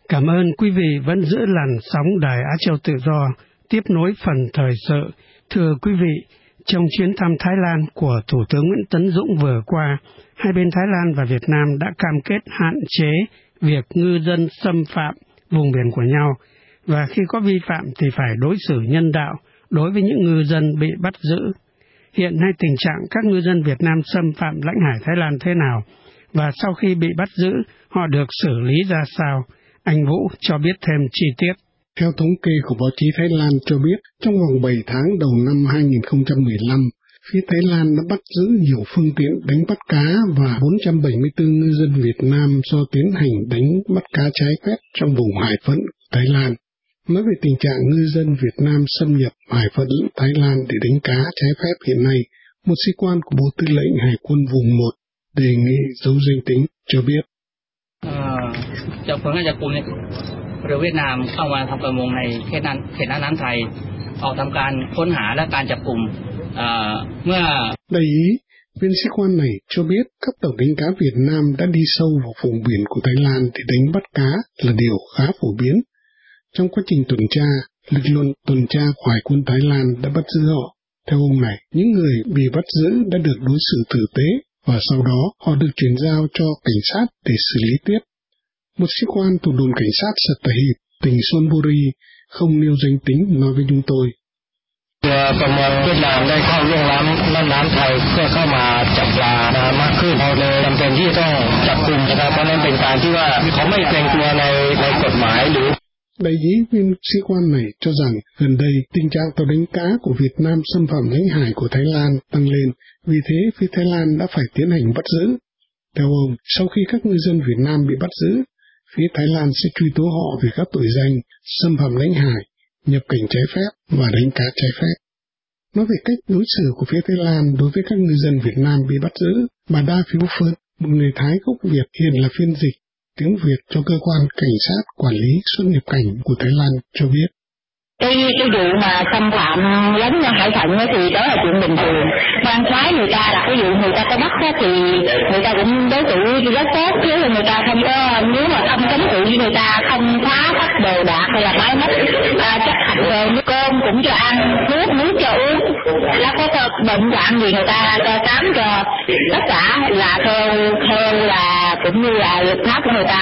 Cảm ơn quý vị vẫn giữ làn sóng Đài Á Châu Tự Do, tiếp nối phần thời sự. Thưa quý vị, trong chuyến thăm Thái Lan của Thủ tướng Nguyễn Tấn Dũng vừa qua, hai bên Thái Lan và Việt Nam đã cam kết hạn chế việc ngư dân xâm phạm vùng biển của nhau, và khi có vi phạm thì phải đối xử nhân đạo đối với những ngư dân bị bắt giữ. Hiện nay tình trạng các ngư dân Việt Nam xâm phạm lãnh hải Thái Lan thế nào, và sau khi bị bắt giữ, họ được xử lý ra sao? Anh Vũ cho biết thêm chi tiết. Theo thống kê của báo chí Thái Lan cho biết, trong vòng bảy tháng đầu năm hai nghìn không trăm mười lăm, phía Thái Lan đã bắt giữ nhiều phương tiện đánh bắt cá và bốn trăm bảy mươi tư ngư dân Việt Nam do tiến hành đánh bắt cá trái phép trong vùng hải phận Thái Lan. Nói về tình trạng ngư dân Việt Nam xâm nhập hải phận Thái Lan để đánh cá trái phép hiện nay, một sĩ quan của Bộ Tư lệnh Hải quân vùng một đề nghị giấu danh tính cho biết. เจ้าพนักงานจับกุมเนี่ยเรือเวียดนามเข้ามาทำประมงในเขตนั้นเขตน้ำไทยออกทำการค้นหาและการจับกุมเมื่อ Đại ý, viên sĩ quan này cho biết các tàu đánh cá Việt Nam đã đi sâu vào vùng biển của Thái Lan để đánh bắt cá là điều khá phổ biến. Trong quá trình tuần tra, lực lượng tuần tra của Hải quân Thái Lan đã bắt giữ họ. Theo ông này, những người bị bắt giữ đã được đối xử tử tế và sau đó họ được chuyển giao cho cảnh sát để xử lý tiếp. Một sĩ quan thuộc đồn cảnh sát Sattahip, tỉnh Sonburi, không nêu danh tính nói với chúng tôi. เรือประมงเวียดนามได้เข้าล่วงล้ำน่านน้ำไทยเพื่อเข้ามาจับปลามากขึ้นเราเลยจำเป็นที่ต้องจับกุมนะครับเพราะนั้นเป็นการที่ว่าเขาไม่เกรงกลัวในในกฎหมายหรือ Đại ý viên sĩ quan này cho rằng gần đây tình trạng tàu đánh cá của Việt Nam xâm phạm lãnh hải của Thái Lan tăng lên, vì thế phía Thái Lan đã phải tiến hành bắt giữ. Theo ông, sau khi các ngư dân Việt Nam bị bắt giữ, phía Thái Lan sẽ truy tố họ về các tội danh xâm phạm lãnh hải, nhập cảnh trái phép và đánh cá trái phép. Nói về cách đối xử của phía Thái Lan đối với các ngư dân Việt Nam bị bắt giữ, bà Da Phiếu Phơn, một người Thái gốc Việt hiện là phiên dịch tiếng Việt cho cơ quan cảnh sát quản lý xuất nhập cảnh của Thái Lan cho biết. Cái, cái vụ mà xâm phạm lấn hải phận thì đó là chuyện bình thường. Quan phái người ta là cái vụ người ta có bắt thì người ta cũng đối xử rất tốt, chứ là người ta không có, nếu mà không cấm cự với người ta không phá bắt đồ đạc hay là máy móc à, chấp hành rồi nước cơm cũng cho ăn, nước nước cho uống, nó có bệnh hoạn gì người ta cho khám cho, tất cả là theo theo là cũng như là luật pháp của người ta.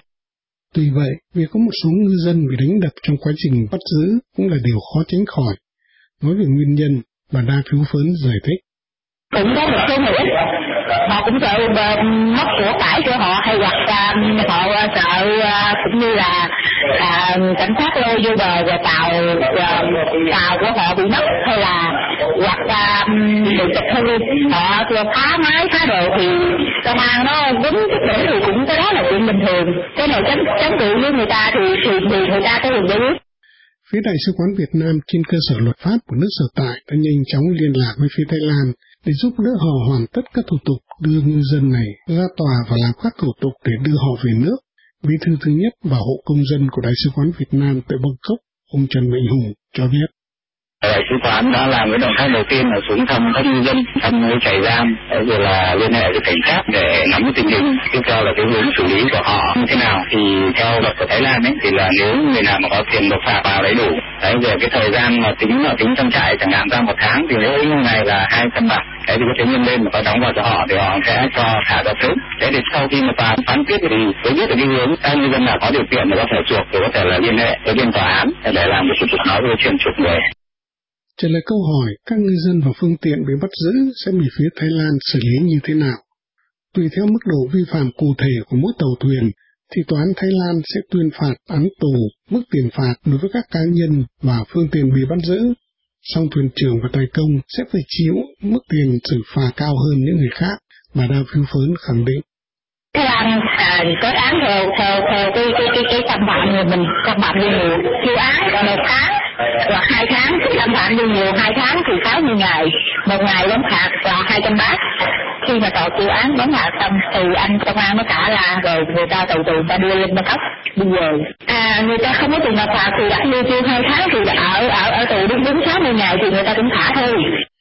Tuy vậy, việc có một số ngư dân bị đánh đập trong quá trình bắt giữ cũng là điều khó tránh khỏi. Nói về nguyên nhân, bà Da Phiếu Phớn giải thích. Cũng có một số người ít, họ cũng sợ mất của cải của họ, hay hoặc uh, họ sợ uh, cũng như là uh, cảnh sát lôi vô bờ và tàu uh, tàu của họ bị mất, hay là hoặc uh, bị tịch hư, họ phá máy phá đồ thì công an nó đúng để thì cũng cái đó là chuyện bình thường. Cái này chống chống cự với người ta thì thì, thì người ta có quyền giải quyết. Phía Đại sứ quán Việt Nam trên cơ sở luật pháp của nước sở tại đã nhanh chóng liên lạc với phía Thái Lan để giúp đỡ họ hoàn tất các thủ tục đưa ngư dân này ra tòa và làm các thủ tục để đưa họ về nước. Bí thư thứ nhất bảo hộ công dân của Đại sứ quán Việt Nam tại Bangkok, ông Trần Mạnh Hùng cho biết. Đại sứ quán đã làm cái động thái đầu tiên là xuống thăm các ngư dân, thăm trại giam, rồi là liên hệ với cảnh sát để nắm tình hình. Tiếp theo là cái hướng xử lý của họ như thế nào. Thì theo luật của Thái Lan ấy, thì là nếu người nào mà có tiền nộp phạt vào đầy đủ, đấy về cái thời gian mà tính là tính trong trại chẳng hạn ra một tháng thì nếu như ngày là hai trăm bạc, đấy thì có thể nhân lên mà có đóng vào cho họ thì họ sẽ cho thả ra sớm. Thế thì sau khi mà tòa phán quyết thì tôi biết là cái hướng các ngư dân nào có điều kiện thì có thể chuộc thì có thể là liên hệ với bên tòa án để làm cái thủ tục nói về chuyện chuộc người. Trả lời câu hỏi các ngư dân và phương tiện bị bắt giữ sẽ bị phía Thái Lan xử lý như thế nào? Tùy theo mức độ vi phạm cụ thể của mỗi tàu thuyền, thì tòa án Thái Lan sẽ tuyên phạt án tù, mức tiền phạt đối với các cá nhân và phương tiện bị bắt giữ. Song thuyền trưởng và tài công sẽ phải chịu mức tiền xử phạt cao hơn những người khác, bà Da Phiếu Phớn khẳng định. Thái Lan à, kết án theo theo theo cái cái cái cái xâm phạm người mình xâm phạm như nhiều, chịu án một tháng hoặc hai tháng, xâm phạm như nhiều hai tháng thì sáu mươi ngày, một ngày đóng phạt là hai trăm bát. Khi mà tòa chịu án đóng phạt xong thì anh công an mới cả là rồi người ta từ từ ta đưa lên Bangkok đi về. À người ta không có tiền nộp phạt thì đã như chưa hai tháng thì ở ở ở tù đúng đúng sáu mươi ngày thì người ta cũng thả thôi.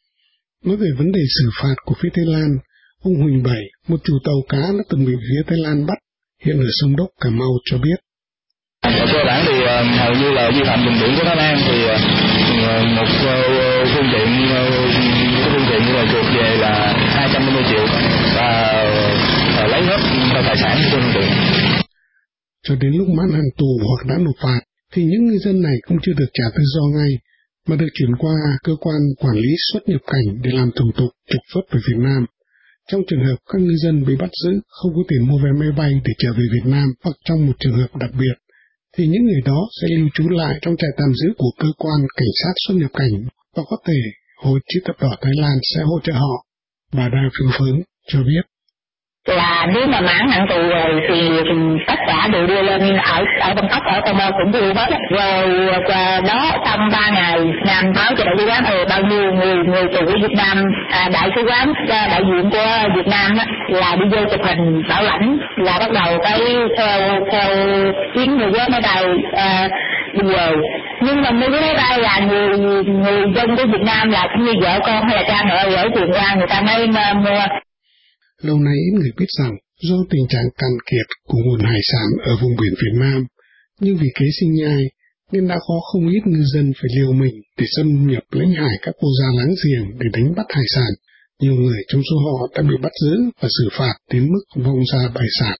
Nói về vấn đề xử phạt của phía Thái Lan, ông Huỳnh Bảy, một chủ tàu cá đã từng bị phía Thái Lan bắt, hiện ở sông Đốc, Cà Mau cho biết. Cơ bản thì hầu như là vi phạm vùng biển của Thái Lan, thì một phương tiện phương tiện như là trượt về là hai trăm năm mươi triệu và lấy hết tài sản của phương tiện. Cho đến lúc mãn hạn tù hoặc đã nộp phạt thì những ngư dân này cũng chưa được trả tự do ngay, mà được chuyển qua cơ quan quản lý xuất nhập cảnh để làm thủ tục trục xuất về Việt Nam. Trong trường hợp các ngư dân bị bắt giữ không có tiền mua vé máy bay để trở về Việt Nam, hoặc trong một trường hợp đặc biệt, thì những người đó sẽ lưu trú lại trong trại tạm giữ của cơ quan cảnh sát xuất nhập cảnh, và có thể Hội Chữ thập đỏ Thái Lan sẽ hỗ trợ họ. Bà Đa Phương Phấn cho biết. Là nếu mà mãn hạn tù rồi thì tất cả đều đưa lên ở ở Bangkok, ở Tây Mơ cũng đưa hết. Rồi đó trong ba ngày Nam báo cho đại sứ quán ờ bao nhiêu người người tù của Việt Nam, à, đại sứ quán đại diện của Việt Nam á, là đi vô chụp hình bảo lãnh, là bắt đầu cái theo theo chuyến người với máy bay à, đi về. Nhưng mà mấy cái bay là người người dân của Việt Nam là cũng như vợ con hay là cha mẹ gửi tiền ra người ta mới mua. Lâu nay ít người biết rằng do tình trạng cạn kiệt của nguồn hải sản ở vùng biển Việt Nam, nhưng vì kế sinh nhai nên đã có không ít ngư dân phải liều mình để xâm nhập lãnh hải các quốc gia láng giềng để đánh bắt hải sản. Nhiều người trong số họ đã bị bắt giữ và xử phạt đến mức vong ra bại sản.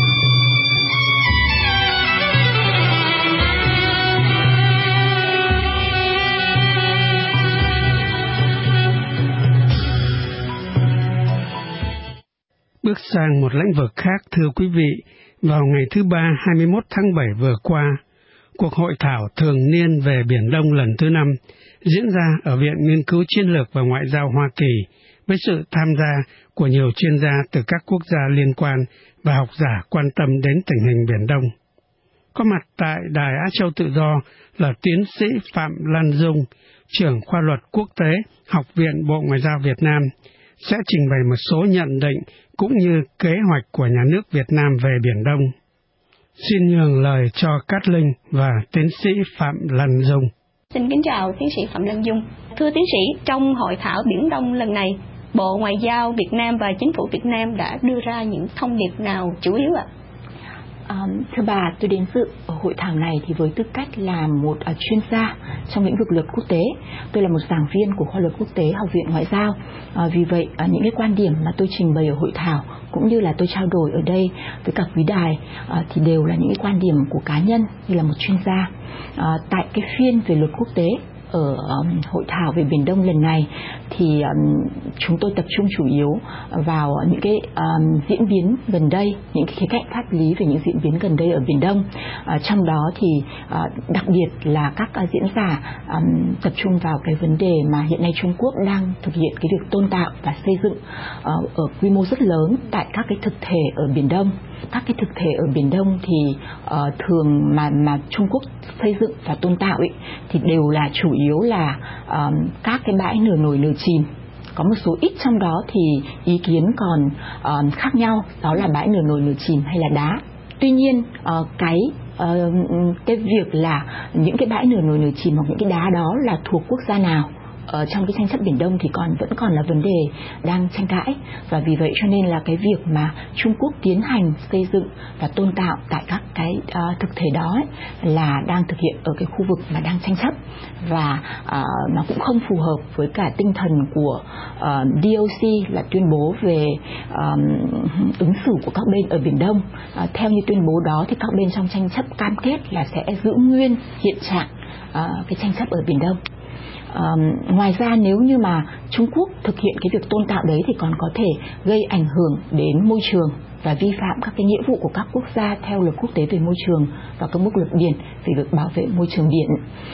Bước sang một lĩnh vực khác, thưa quý vị, vào ngày thứ Ba hai mươi mốt tháng bảy vừa qua, cuộc hội thảo thường niên về Biển Đông lần thứ năm diễn ra ở Viện Nghiên cứu Chiến lược và Ngoại giao Hoa Kỳ với sự tham gia của nhiều chuyên gia từ các quốc gia liên quan và học giả quan tâm đến tình hình Biển Đông. Có mặt tại Đài Á Châu Tự Do là tiến sĩ Phạm Lan Dung, trưởng khoa luật quốc tế, Học viện Bộ Ngoại giao Việt Nam, sẽ trình bày một số nhận định cũng như kế hoạch của nhà nước Việt Nam về Biển Đông. Xin nhường lời cho Cát Linh và tiến sĩ Phạm Lan Dung. Xin kính chào tiến sĩ Phạm Lan Dung. Thưa tiến sĩ, trong hội thảo Biển Đông lần này, Bộ Ngoại giao Việt Nam và Chính phủ Việt Nam đã đưa ra những thông điệp nào chủ yếu ạ? À, thưa bà, tôi đến dự ở hội thảo này thì với tư cách là một uh, chuyên gia trong lĩnh vực luật quốc tế. Tôi là một giảng viên của khoa luật quốc tế Học viện Ngoại giao. À, vì vậy uh, những cái quan điểm mà tôi trình bày ở hội thảo cũng như là tôi trao đổi ở đây với các quý đài uh, thì đều là những cái quan điểm của cá nhân như là một chuyên gia. À, tại cái phiên về luật quốc tế ở um, hội thảo về Biển Đông lần này thì um, chúng tôi tập trung chủ yếu vào những cái um, diễn biến gần đây, những cái khía cạnh pháp lý về những diễn biến gần đây ở Biển Đông. Uh, trong đó thì uh, đặc biệt là các uh, diễn giả um, tập trung vào cái vấn đề mà hiện nay Trung Quốc đang thực hiện cái việc tôn tạo và xây dựng uh, ở quy mô rất lớn tại các cái thực thể ở Biển Đông. Các cái thực thể ở Biển Đông thì uh, thường mà mà Trung Quốc xây dựng và tôn tạo ấy, thì đều là chủ yếu là um, các cái bãi nửa nổi nửa chìm. Có một số ít trong đó thì ý kiến còn um, khác nhau, đó là bãi nửa nổi nửa chìm hay là đá. Tuy nhiên uh, cái uh, cái việc là những cái bãi nửa nổi nửa chìm hoặc những cái đá đó là thuộc quốc gia nào ở trong cái tranh chấp Biển Đông thì còn vẫn còn là vấn đề đang tranh cãi, và vì vậy cho nên là cái việc mà Trung Quốc tiến hành xây dựng và tôn tạo tại các cái uh, thực thể đó ấy, là đang thực hiện ở cái khu vực mà đang tranh chấp, và uh, nó cũng không phù hợp với cả tinh thần của uh, đê ô xê là tuyên bố về um, ứng xử của các bên ở Biển Đông. Uh, theo như tuyên bố đó thì các bên trong tranh chấp cam kết là sẽ giữ nguyên hiện trạng uh, cái tranh chấp ở Biển Đông. Uh, ngoài ra nếu như mà Trung Quốc thực hiện cái việc tôn tạo đấy thì còn có thể gây ảnh hưởng đến môi trường và vi phạm các cái nghĩa vụ của các quốc gia theo luật quốc tế về môi trường và các mức luật biển về việc bảo vệ môi trường biển.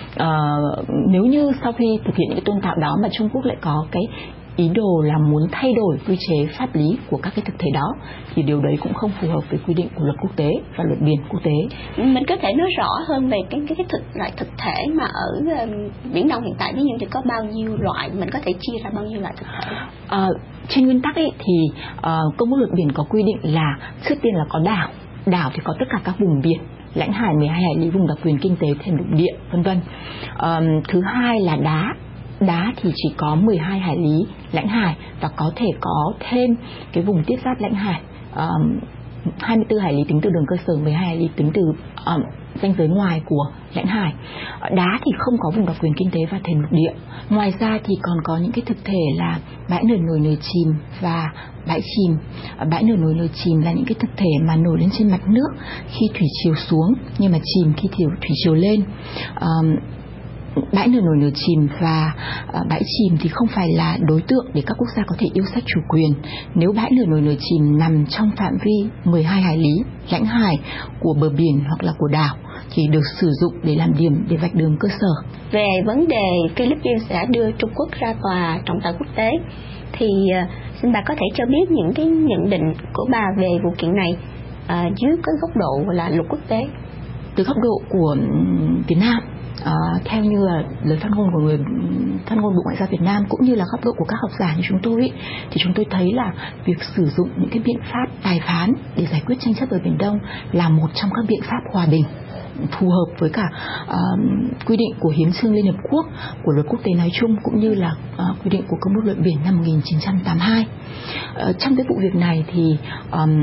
Uh, nếu như sau khi thực hiện những cái tôn tạo đó mà Trung Quốc lại có cái ý đồ là muốn thay đổi quy chế pháp lý của các cái thực thể đó thì điều đấy cũng không phù hợp với quy định của luật quốc tế và luật biển quốc tế. Mình có thể nói rõ hơn về cái cái, cái thực loại thực thể mà ở uh, Biển Đông hiện tại, ví dụ thì có bao nhiêu loại, mình có thể chia ra bao nhiêu loại thực thể? Uh, trên nguyên tắc ấy, thì uh, Công ước luật biển có quy định là trước tiên là có đảo, đảo thì có tất cả các vùng biển, lãnh hải mười hai hải lý, vùng đặc quyền kinh tế thêm lục địa, vân vân. Uh, thứ hai là đá. Đá thì chỉ có mười hai hải lý lãnh hải và có thể có thêm cái vùng tiếp giáp lãnh hải. Um, hai mươi tư hải lý tính từ đường cơ sở, mười hai hải lý tính từ um, ranh giới ngoài của lãnh hải. Đá thì không có vùng đặc quyền kinh tế và thềm lục địa. Ngoài ra thì còn có những cái thực thể là bãi nổi nổi nổi chìm và bãi chìm. Bãi nổi nổi nổi chìm là những cái thực thể mà nổi lên trên mặt nước khi thủy chiều xuống, nhưng mà chìm khi thủy chiều lên. Um, Bãi nổi nổi nổi chìm và uh, bãi chìm thì không phải là đối tượng để các quốc gia có thể yêu sách chủ quyền. Nếu bãi nổi nổi nổi chìm nằm trong phạm vi mười hai hải lý lãnh hải của bờ biển hoặc là của đảo thì được sử dụng để làm điểm để vạch đường cơ sở. Về vấn đề Philippines đã đưa Trung Quốc ra tòa trọng tài quốc tế thì uh, xin bà có thể cho biết những cái nhận định của bà về vụ kiện này uh, dưới cái góc độ là luật quốc tế. Từ góc độ của Việt Nam, À, theo như là lời phát ngôn của người phát ngôn Bộ Ngoại giao Việt Nam cũng như là góc độ của các học giả như chúng tôi ý, thì chúng tôi thấy là việc sử dụng những cái biện pháp đàm phán để giải quyết tranh chấp ở Biển Đông là một trong các biện pháp hòa bình phù hợp với cả uh, quy định của Hiến chương Liên Hợp Quốc, của luật quốc tế nói chung cũng như là uh, quy định của Công ước Luật Biển năm một nghìn chín trăm tám mươi hai. Uh, trong cái vụ việc này thì um,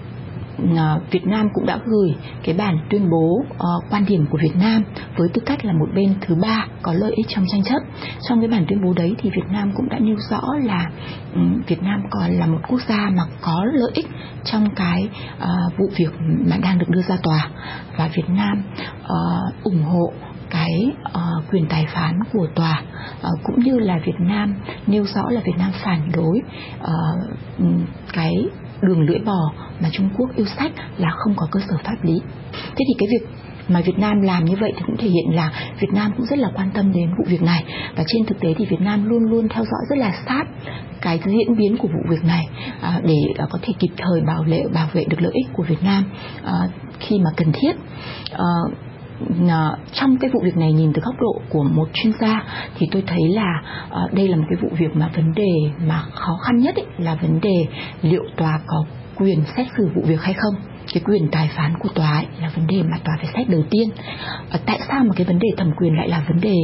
Việt Nam cũng đã gửi cái bản tuyên bố uh, quan điểm của Việt Nam với tư cách là một bên thứ ba có lợi ích trong tranh chấp. Trong cái bản tuyên bố đấy thì Việt Nam cũng đã nêu rõ là um, Việt Nam còn là một quốc gia mà có lợi ích trong cái uh, vụ việc mà đang được đưa ra tòa, và Việt Nam uh, ủng hộ cái uh, quyền tài phán của tòa, uh, cũng như là Việt Nam nêu rõ là Việt Nam phản đối uh, cái đường lưỡi bò mà Trung Quốc yêu sách là không có cơ sở pháp lý. Thế thì cái việc mà Việt Nam làm như vậy thì cũng thể hiện là Việt Nam cũng rất là quan tâm đến vụ việc này, và trên thực tế thì Việt Nam luôn luôn theo dõi rất là sát cái diễn biến của vụ việc này à, để à, có thể kịp thời bảo vệ bảo vệ được lợi ích của Việt Nam à, khi mà cần thiết. À, trong cái vụ việc này, nhìn từ góc độ của một chuyên gia thì tôi thấy là uh, đây là một cái vụ việc mà vấn đề mà khó khăn nhất ấy, là vấn đề liệu tòa có quyền xét xử vụ việc hay không. Cái quyền tài phán của tòa ấy là vấn đề mà tòa phải xét đầu tiên. uh, Tại sao mà cái vấn đề thẩm quyền lại là vấn đề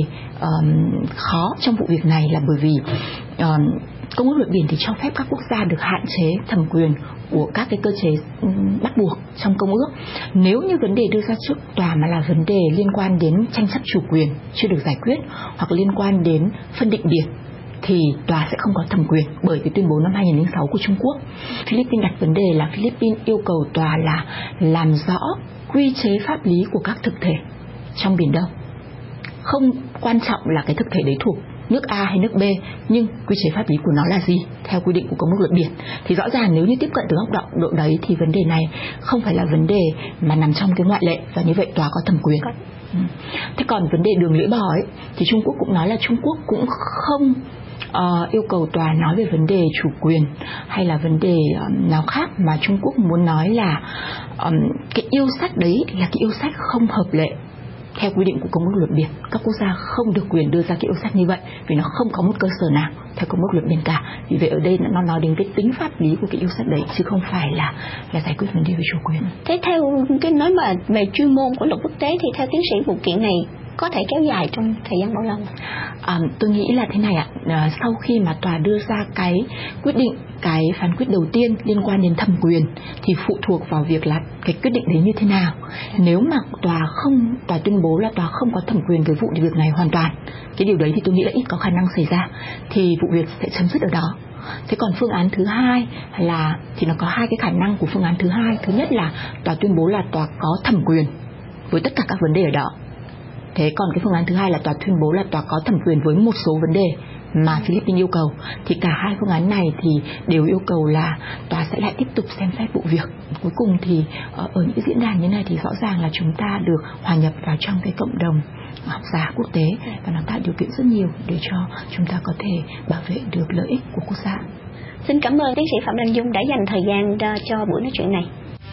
uh, khó trong vụ việc này, là bởi vì uh, Công ước Luật Biển thì cho phép các quốc gia được hạn chế thẩm quyền của các cái cơ chế bắt buộc trong công ước. Nếu như vấn đề đưa ra trước tòa mà là vấn đề liên quan đến tranh chấp chủ quyền chưa được giải quyết, hoặc liên quan đến phân định biển, thì tòa sẽ không có thẩm quyền, bởi cái tuyên bố năm hai nghìn không trăm lẻ sáu của Trung Quốc. Philippines đặt vấn đề là Philippines yêu cầu tòa là làm rõ quy chế pháp lý của các thực thể trong Biển Đông. Không quan trọng là cái thực thể đấy thuộc nước A hay nước B, nhưng quy chế pháp lý của nó là gì theo quy định của Công ước Luật Biển. Thì rõ ràng nếu như tiếp cận từ góc độ đấy thì vấn đề này không phải là vấn đề mà nằm trong cái ngoại lệ, và như vậy tòa có thẩm quyền. Ừ. Thế còn vấn đề đường lưỡi bò ấy thì Trung Quốc cũng nói là Trung Quốc cũng không uh, yêu cầu tòa nói về vấn đề chủ quyền hay là vấn đề um, nào khác, mà Trung Quốc muốn nói là um, cái yêu sách đấy là cái yêu sách không hợp lệ theo quy định của Công ước Luật Biển. Các quốc gia không được quyền đưa ra cái yêu sách như vậy vì nó không có một cơ sở nào theo Công ước Luật Biển cả. Vì vậy ở đây nó nói đến cái tính pháp lý của cái yêu sách đấy, chứ không phải là là giải quyết vấn đề về chủ quyền. Thế theo cái nói mà về chuyên môn của luật quốc tế thì theo tiến sĩ vụ kiện này có thể kéo dài trong thời gian bao lâu? À, tôi nghĩ là thế này ạ. À, sau khi mà tòa đưa ra cái quyết định, cái phán quyết đầu tiên liên quan đến thẩm quyền thì phụ thuộc vào việc là cái quyết định đấy như thế nào. Nếu mà tòa không tòa tuyên bố là tòa không có thẩm quyền với vụ việc này hoàn toàn, cái điều đấy thì tôi nghĩ là ít có khả năng xảy ra, thì vụ việc sẽ chấm dứt ở đó. Thế còn phương án thứ hai là thì nó có hai cái khả năng của phương án thứ hai. Thứ nhất là tòa tuyên bố là tòa có thẩm quyền với tất cả các vấn đề ở đó. Thế còn cái phương án thứ hai là tòa tuyên bố là tòa có thẩm quyền với một số vấn đề mà Philippines yêu cầu. Thì cả hai phương án này thì đều yêu cầu là tòa sẽ lại tiếp tục xem xét vụ việc. Cuối cùng thì ở những diễn đàn như này thì rõ ràng là chúng ta được hòa nhập vào trong cái cộng đồng học giả quốc tế, và nó tạo điều kiện rất nhiều để cho chúng ta có thể bảo vệ được lợi ích của quốc gia. Xin cảm ơn tiến sĩ Phạm Đăng Dung đã dành thời gian cho buổi nói chuyện này.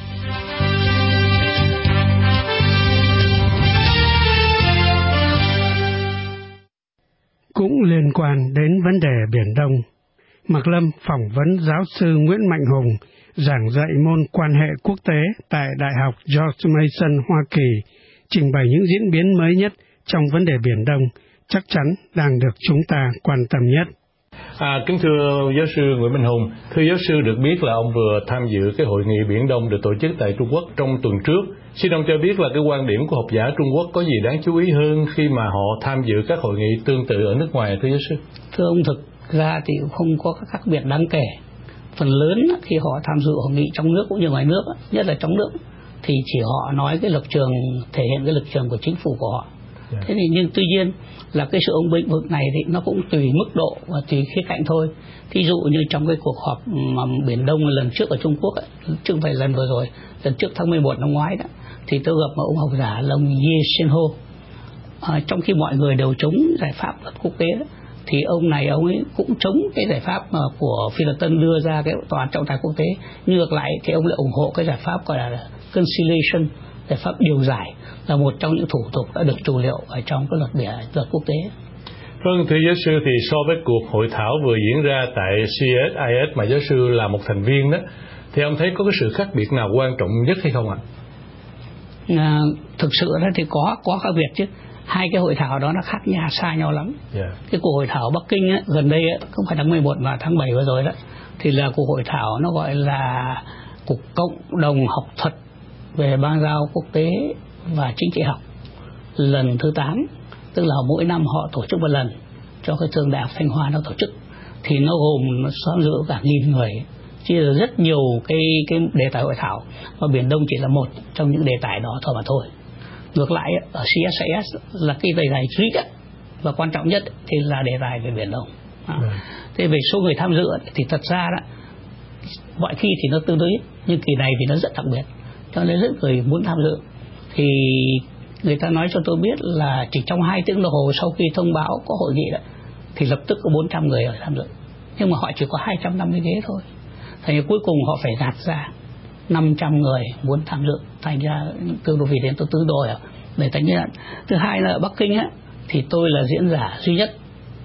Cũng liên quan đến vấn đề Biển Đông, Mạc Lâm phỏng vấn giáo sư Nguyễn Mạnh Hùng, giảng dạy môn quan hệ quốc tế tại Đại học George Mason, Hoa Kỳ, trình bày những diễn biến mới nhất trong vấn đề Biển Đông chắc chắn đang được chúng ta quan tâm nhất. À, kính thưa giáo sư Nguyễn Minh Hùng, thưa giáo sư, được biết là ông vừa tham dự cái hội nghị Biển Đông được tổ chức tại Trung Quốc trong tuần trước. Xin ông cho biết là cái quan điểm của học giả Trung Quốc có gì đáng chú ý hơn khi mà họ tham dự các hội nghị tương tự ở nước ngoài, thưa giáo sư? Thưa ông, thực ra thì không có các khác biệt đáng kể. Phần lớn khi họ tham dự hội nghị trong nước cũng như ngoài nước, nhất là trong nước, thì chỉ họ nói cái lập trường, thể hiện cái lập trường của chính phủ của họ. Yeah. Thế thì nhưng tuy nhiên là cái sự ông bình vực này thì nó cũng tùy mức độ và tùy khía cạnh thôi. Thí dụ như trong cái cuộc họp mà Biển Đông lần trước ở Trung Quốc ấy, chứ không phải lần vừa rồi, lần trước tháng mười một năm ngoái đó, thì tôi gặp một ông học giả là ông Ye Shenho. À, trong khi mọi người đều chống giải pháp luật quốc tế đó, thì ông này ông ấy cũng chống cái giải pháp mà của Phi Luật Tân đưa ra cái tòa trọng tài quốc tế. Ngược lại thì ông lại ủng hộ cái giải pháp gọi là conciliation, giải pháp điều giải, là một trong những thủ tục đã được chủ liệu ở trong cái luật biển luật quốc tế. Vâng, thưa giáo sư, thì so với cuộc hội thảo vừa diễn ra tại xê ét i ét mà giáo sư là một thành viên đó, thì ông thấy có cái sự khác biệt nào quan trọng nhất hay không ạ? À, thực sự đó thì có có khác biệt chứ. Hai cái hội thảo đó nó khác nhau xa nhau lắm. Yeah. Cái cuộc hội thảo Bắc Kinh ấy, gần đây ấy, không phải tháng mười một mà tháng bảy vừa rồi đó, thì là cuộc hội thảo nó gọi là cuộc cộng đồng học thuật về bang giao quốc tế và chính trị học lần thứ tám, tức là mỗi năm họ tổ chức một lần cho cái trường đại học Thanh Hoa nó tổ chức, thì nó gồm nó tham dự cả nghìn người, chia là rất nhiều cái cái đề tài hội thảo, và Biển Đông chỉ là một trong những đề tài đó thôi mà thôi. Ngược lại ở xê ét i ét là cái đề tài duy nhất và quan trọng nhất thì là đề tài về Biển Đông. À. Ừ. Thế về số người tham dự thì thật ra đó, mọi khi thì nó tương đối, nhưng kỳ này thì nó rất đặc biệt, cho nên rất người muốn tham dự. Thì người ta nói cho tôi biết là chỉ trong hai tiếng đồng hồ sau khi thông báo có hội nghị đó, thì lập tức có bốn trăm người ở tham dự, nhưng mà họ chỉ có hai trăm năm mươi ghế thôi. Thành cuối cùng họ phải gạt ra năm trăm người muốn tham dự, thành ra tương đối vì đến tôi tương đối để thành nhận. Thứ hai là ở Bắc Kinh á, thì tôi là diễn giả duy nhất,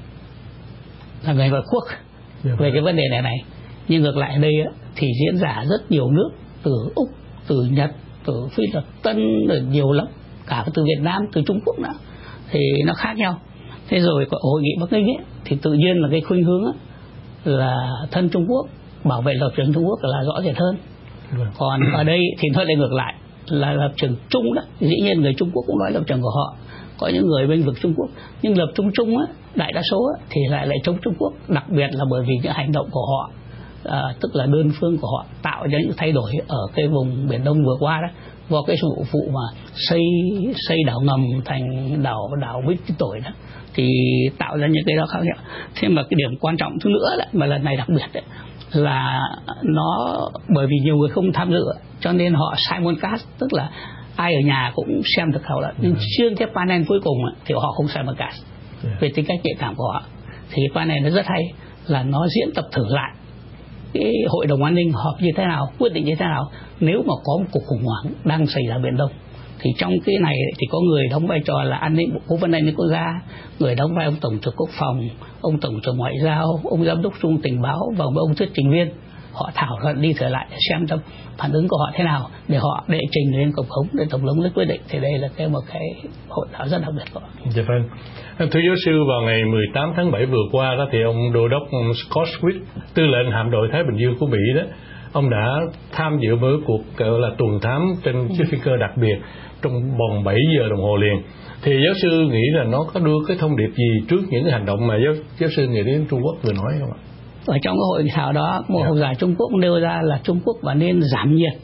là người ngoại quốc về cái vấn đề này này. Nhưng ngược lại đây á, thì diễn giả rất nhiều nước, từ Úc, từ Nhật, từ Phi Luật Tân, rồi nhiều lắm, cả từ Việt Nam, từ Trung Quốc nữa, thì nó khác nhau. Thế rồi có hội nghị Bắc Kinh ấy, thì tự nhiên là cái khuynh hướng á, là thân Trung Quốc, bảo vệ lập trường Trung Quốc là rõ rệt hơn. Còn ở đây thì nó lại ngược lại, là lập trường chung đó. Dĩ nhiên người Trung Quốc cũng nói lập trường của họ, có những người bên vực Trung Quốc, nhưng lập trung chung á, đại đa số á, thì lại lại chống Trung Quốc, đặc biệt là bởi vì những hành động của họ, à, tức là đơn phương của họ tạo ra những thay đổi ở cái vùng Biển Đông vừa qua đó, vào cái vụ vụ mà xây xây đảo ngầm thành đảo đảo Vĩnh Tỏi đó, thì tạo ra những cái đó khác nhau. Thế mà cái điểm quan trọng thứ nữa là, mà lần này đặc biệt đấy, là nó bởi vì nhiều người không tham dự cho nên họ simulcast, tức là ai ở nhà cũng xem được thảo luận, nhưng riêng cái panel cuối cùng thì họ không simulcast về tính cách nhạy cảm của họ. Thì cái panel nó rất hay, là nó diễn tập thử lại cái hội đồng an ninh họp như thế nào, quyết định như thế nào nếu mà có một cuộc khủng hoảng đang xảy ra Biển Đông. Thì trong cái này thì có người đóng vai trò là an ninh, cố vấn an ninh quốc gia, người đóng vai ông tổng trưởng quốc phòng, ông tổng trưởng ngoại giao, ông giám đốc trung tình báo và ông thuyết trình viên. Họ thảo luận đi thử lại để xem trong phản ứng của họ thế nào để họ đệ trình lên tổng thống, để tổng thống lấy quyết định. Thì đây là cái một cái hội thảo rất đặc biệt của họ. Dạ vâng. Thưa giáo sư, vào ngày mười tám tháng bảy vừa qua đó, thì ông Đô đốc Scott Swift, tư lệnh hạm đội Thái Bình Dương của Mỹ đó, ông đã tham dự với cuộc gọi là tuần thám trên chiếc phi cơ đặc biệt trong vòng bảy giờ đồng hồ liền. Thì giáo sư nghĩ là nó có đưa cái thông điệp gì trước những cái hành động mà giáo, giáo sư nghĩ đến Trung Quốc vừa nói không ạ? Ở trong cái hội thảo đó, một học giả Trung Quốc cũng nêu ra là Trung Quốc và nên giảm nhiệt,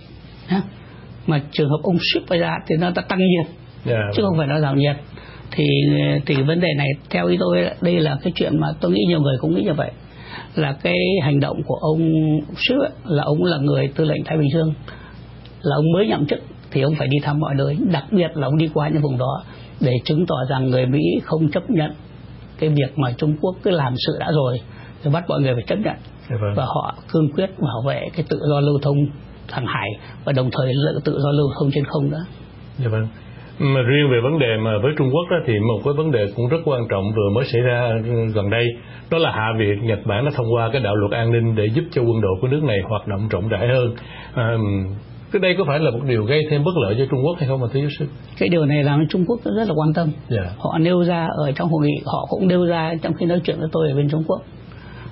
mà trường hợp ông ship ra thì nó đã tăng nhiệt, yeah, chứ không phải nó giảm nhiệt. Thì thì vấn đề này theo ý tôi đây là cái chuyện mà tôi nghĩ nhiều người cũng nghĩ như vậy, là cái hành động của ông ship là ông là người tư lệnh Thái Bình Dương, là ông mới nhậm chức thì ông phải đi thăm mọi nơi, đặc biệt là ông đi qua những vùng đó để chứng tỏ rằng người Mỹ không chấp nhận cái việc mà Trung Quốc cứ làm sự đã rồi rồi bắt mọi người phải chấp nhận, vâng, và họ cương quyết bảo vệ cái tự do lưu thông hàng hải và đồng thời là tự do lưu thông trên không nữa. Dạ vâng. Mà riêng về vấn đề mà với Trung Quốc đó, thì một cái vấn đề cũng rất quan trọng vừa mới xảy ra gần đây, đó là Hạ viện Nhật Bản đã thông qua cái đạo luật an ninh để giúp cho quân đội của nước này hoạt động rộng rãi hơn. À, cái đây có phải là một điều gây thêm bất lợi cho Trung Quốc hay không mà thưa giáo sư? Cái điều này làm Trung Quốc rất là quan tâm. Yeah. Họ nêu ra ở trong hội nghị, họ cũng nêu ra trong khi nói chuyện với tôi ở bên Trung Quốc.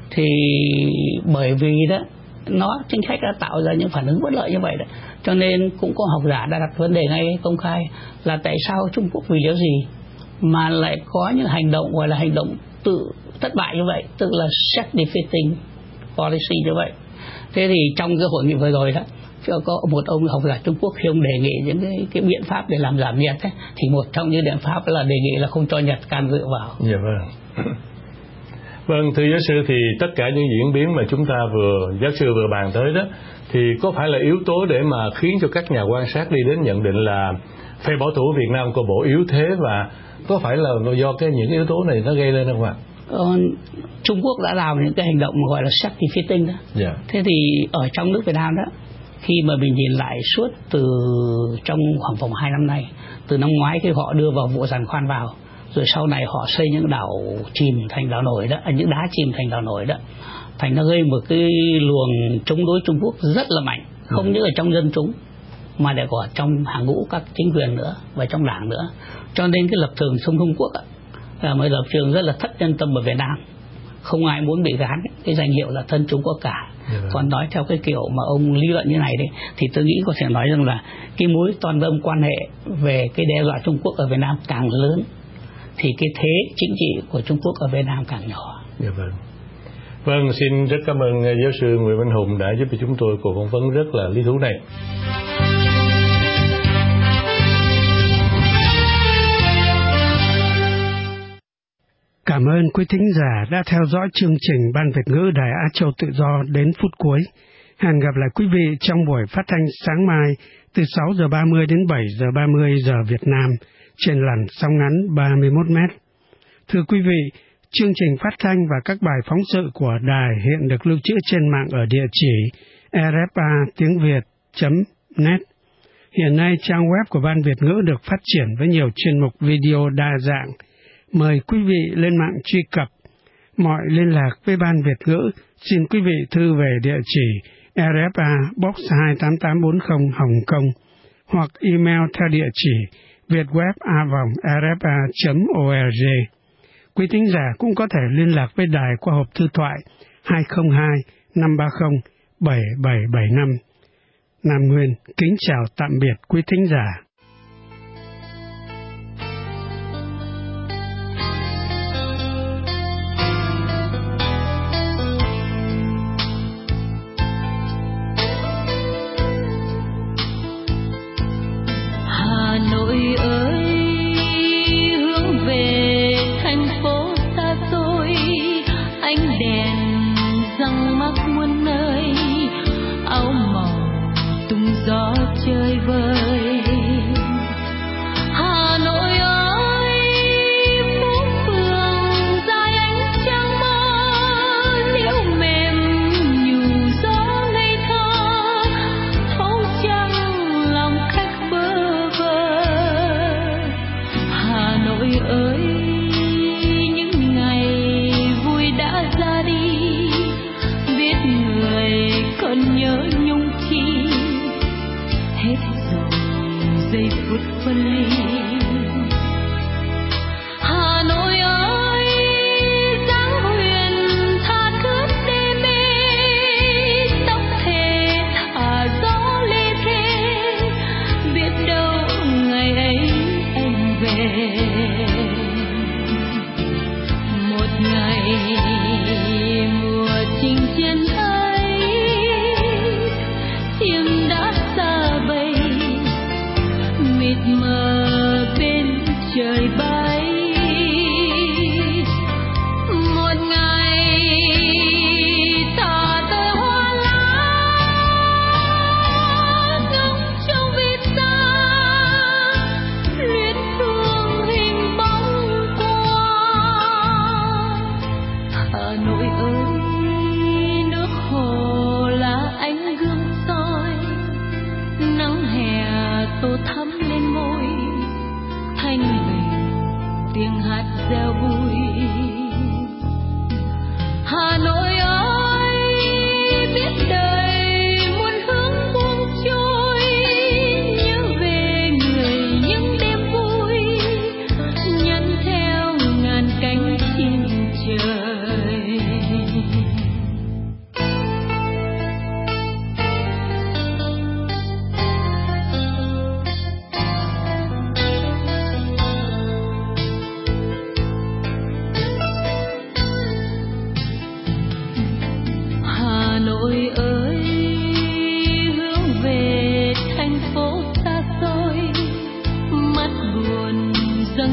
Thì bởi vì đó nó chính sách đã tạo ra những phản ứng bất lợi như vậy đó, cho nên cũng có học giả đã đặt vấn đề ngay công khai là tại sao Trung Quốc vì lý do gì mà lại có những hành động gọi là hành động tự thất bại như vậy, tức là self-defeating policy như vậy. Thế thì trong cái hội nghị vừa rồi đó, có một ông học giả Trung Quốc khi ông đề nghị những cái, cái biện pháp để làm giảm nhiệt ấy, thì một trong những biện pháp là đề nghị là không cho Nhật can dự vào. Dạ vâng. Vâng, thưa giáo sư, thì tất cả những diễn biến mà chúng ta vừa giáo sư vừa bàn tới đó, thì có phải là yếu tố để mà khiến cho các nhà quan sát đi đến nhận định là phe bảo thủ Việt Nam có bộ yếu thế, và có phải là do cái những yếu tố này nó gây lên không ạ? Ờ, Trung Quốc đã làm những cái hành động gọi là self-defeating đó. Yeah. Thế thì ở trong nước Việt Nam đó, khi mà mình nhìn lại suốt từ trong khoảng vòng hai năm nay, từ năm ngoái khi họ đưa vào vụ giàn khoan vào, rồi sau này họ xây những đảo chìm thành đảo nổi đó, những đá chìm thành đảo nổi đó, thành nó gây một cái luồng chống đối Trung Quốc rất là mạnh, không ừ. những ở trong dân chúng mà để có trong hàng ngũ các chính quyền nữa và trong đảng nữa. Cho nên cái lập trường trong Trung Quốc á, là một lập trường rất là thất nhân tâm ở Việt Nam. Không ai muốn bị gán cái danh hiệu là thân Trung Quốc cả. Yeah. Còn nói theo cái kiểu mà ông lý luận như này đấy, thì tôi nghĩ có thể nói rằng là cái mối toàn tâm quan hệ về cái đe dọa Trung Quốc ở Việt Nam càng lớn, thì cái thế chính trị của Trung Quốc ở Việt Nam càng nhỏ. Yeah, vâng. Vâng, xin rất cảm ơn giáo sư Nguyễn Văn Hùng đã giúp cho chúng tôi cuộc phỏng vấn rất là lý thú này. Cảm ơn quý thính giả đã theo dõi chương trình Ban Việt ngữ Đài Á Châu Tự Do đến phút cuối. Hẹn gặp lại quý vị trong buổi phát thanh sáng mai từ sáu giờ ba mươi đến bảy giờ ba mươi giờ Việt Nam trên làn sóng ngắn ba mươi mốt mét. Thưa quý vị, chương trình phát thanh và các bài phóng sự của đài hiện được lưu trữ trên mạng ở địa chỉ r f a tiếng việt chấm net. Hiện nay trang web của Ban Việt ngữ được phát triển với nhiều chuyên mục video đa dạng. Mời quý vị lên mạng truy cập. Mọi liên lạc với Ban Việt ngữ xin quý vị thư về địa chỉ R F A Box hai tám tám bốn không Hồng Kông hoặc email theo địa chỉ vietweb a vòng r f a chấm org. Quý thính giả cũng có thể liên lạc với đài qua hộp thư thoại hai không hai năm ba không bảy bảy bảy năm. Nam Nguyên kính chào tạm biệt quý thính giả. Tô thắm lên môi thanh bình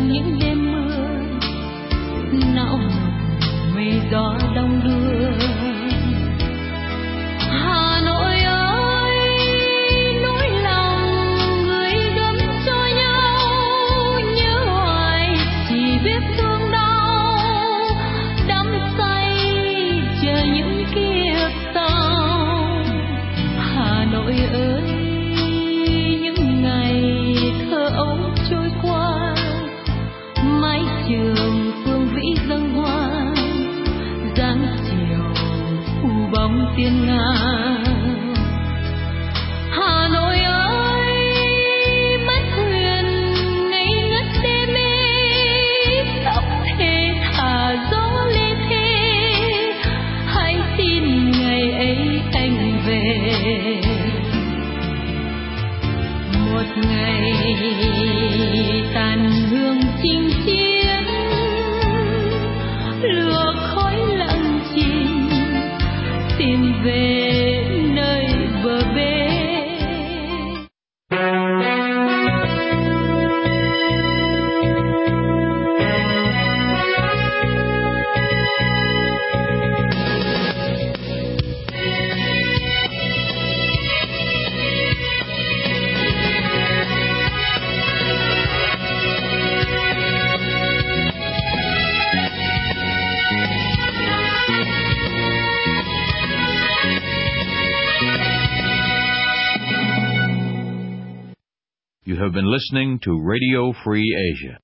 trong những đêm mưa, não nồng mây gió đông đưa. Hà Nội ơi, nỗi lòng gửi gắm cho nhau, nhớ hoài chỉ biết thương đau, đắm say chờ những kiếp sau. Hà Nội ơi, những ngày thơ ấu trôi qua, mái trường phương vĩ dâng hoa, dáng chiều phủ bóng tiên nga. Hà Nội ơi, mắt thuyền ngây ngất đê mê, tóc thề thả gió lê thê, hãy tin ngày ấy anh về. Một ngày tàn hương chinh chiến, lửa khói lặng chìm, tìm về nơi bờ bến. You have been listening to Radio Free Asia.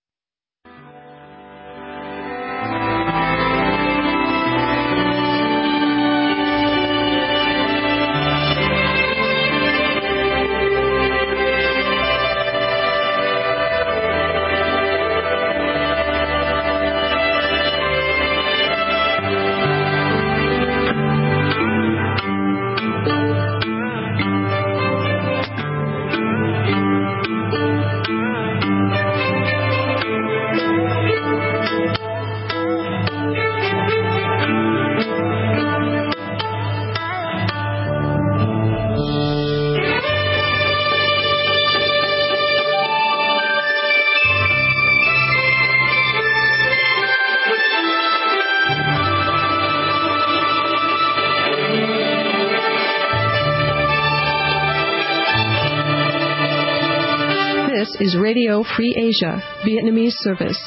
This is Radio Free Asia, Vietnamese service.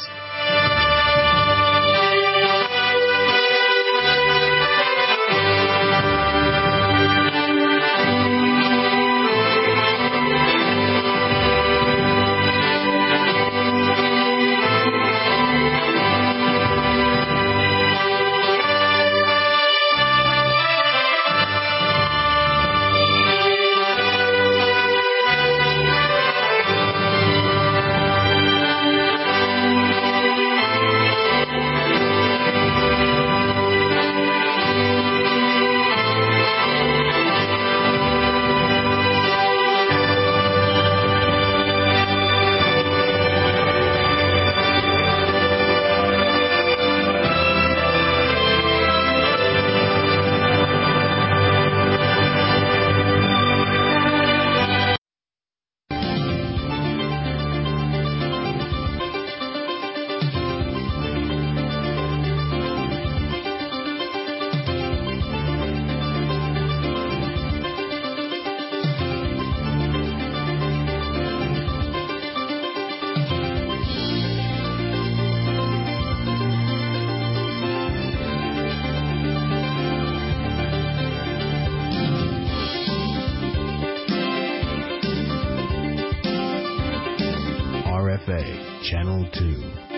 R F A Channel two.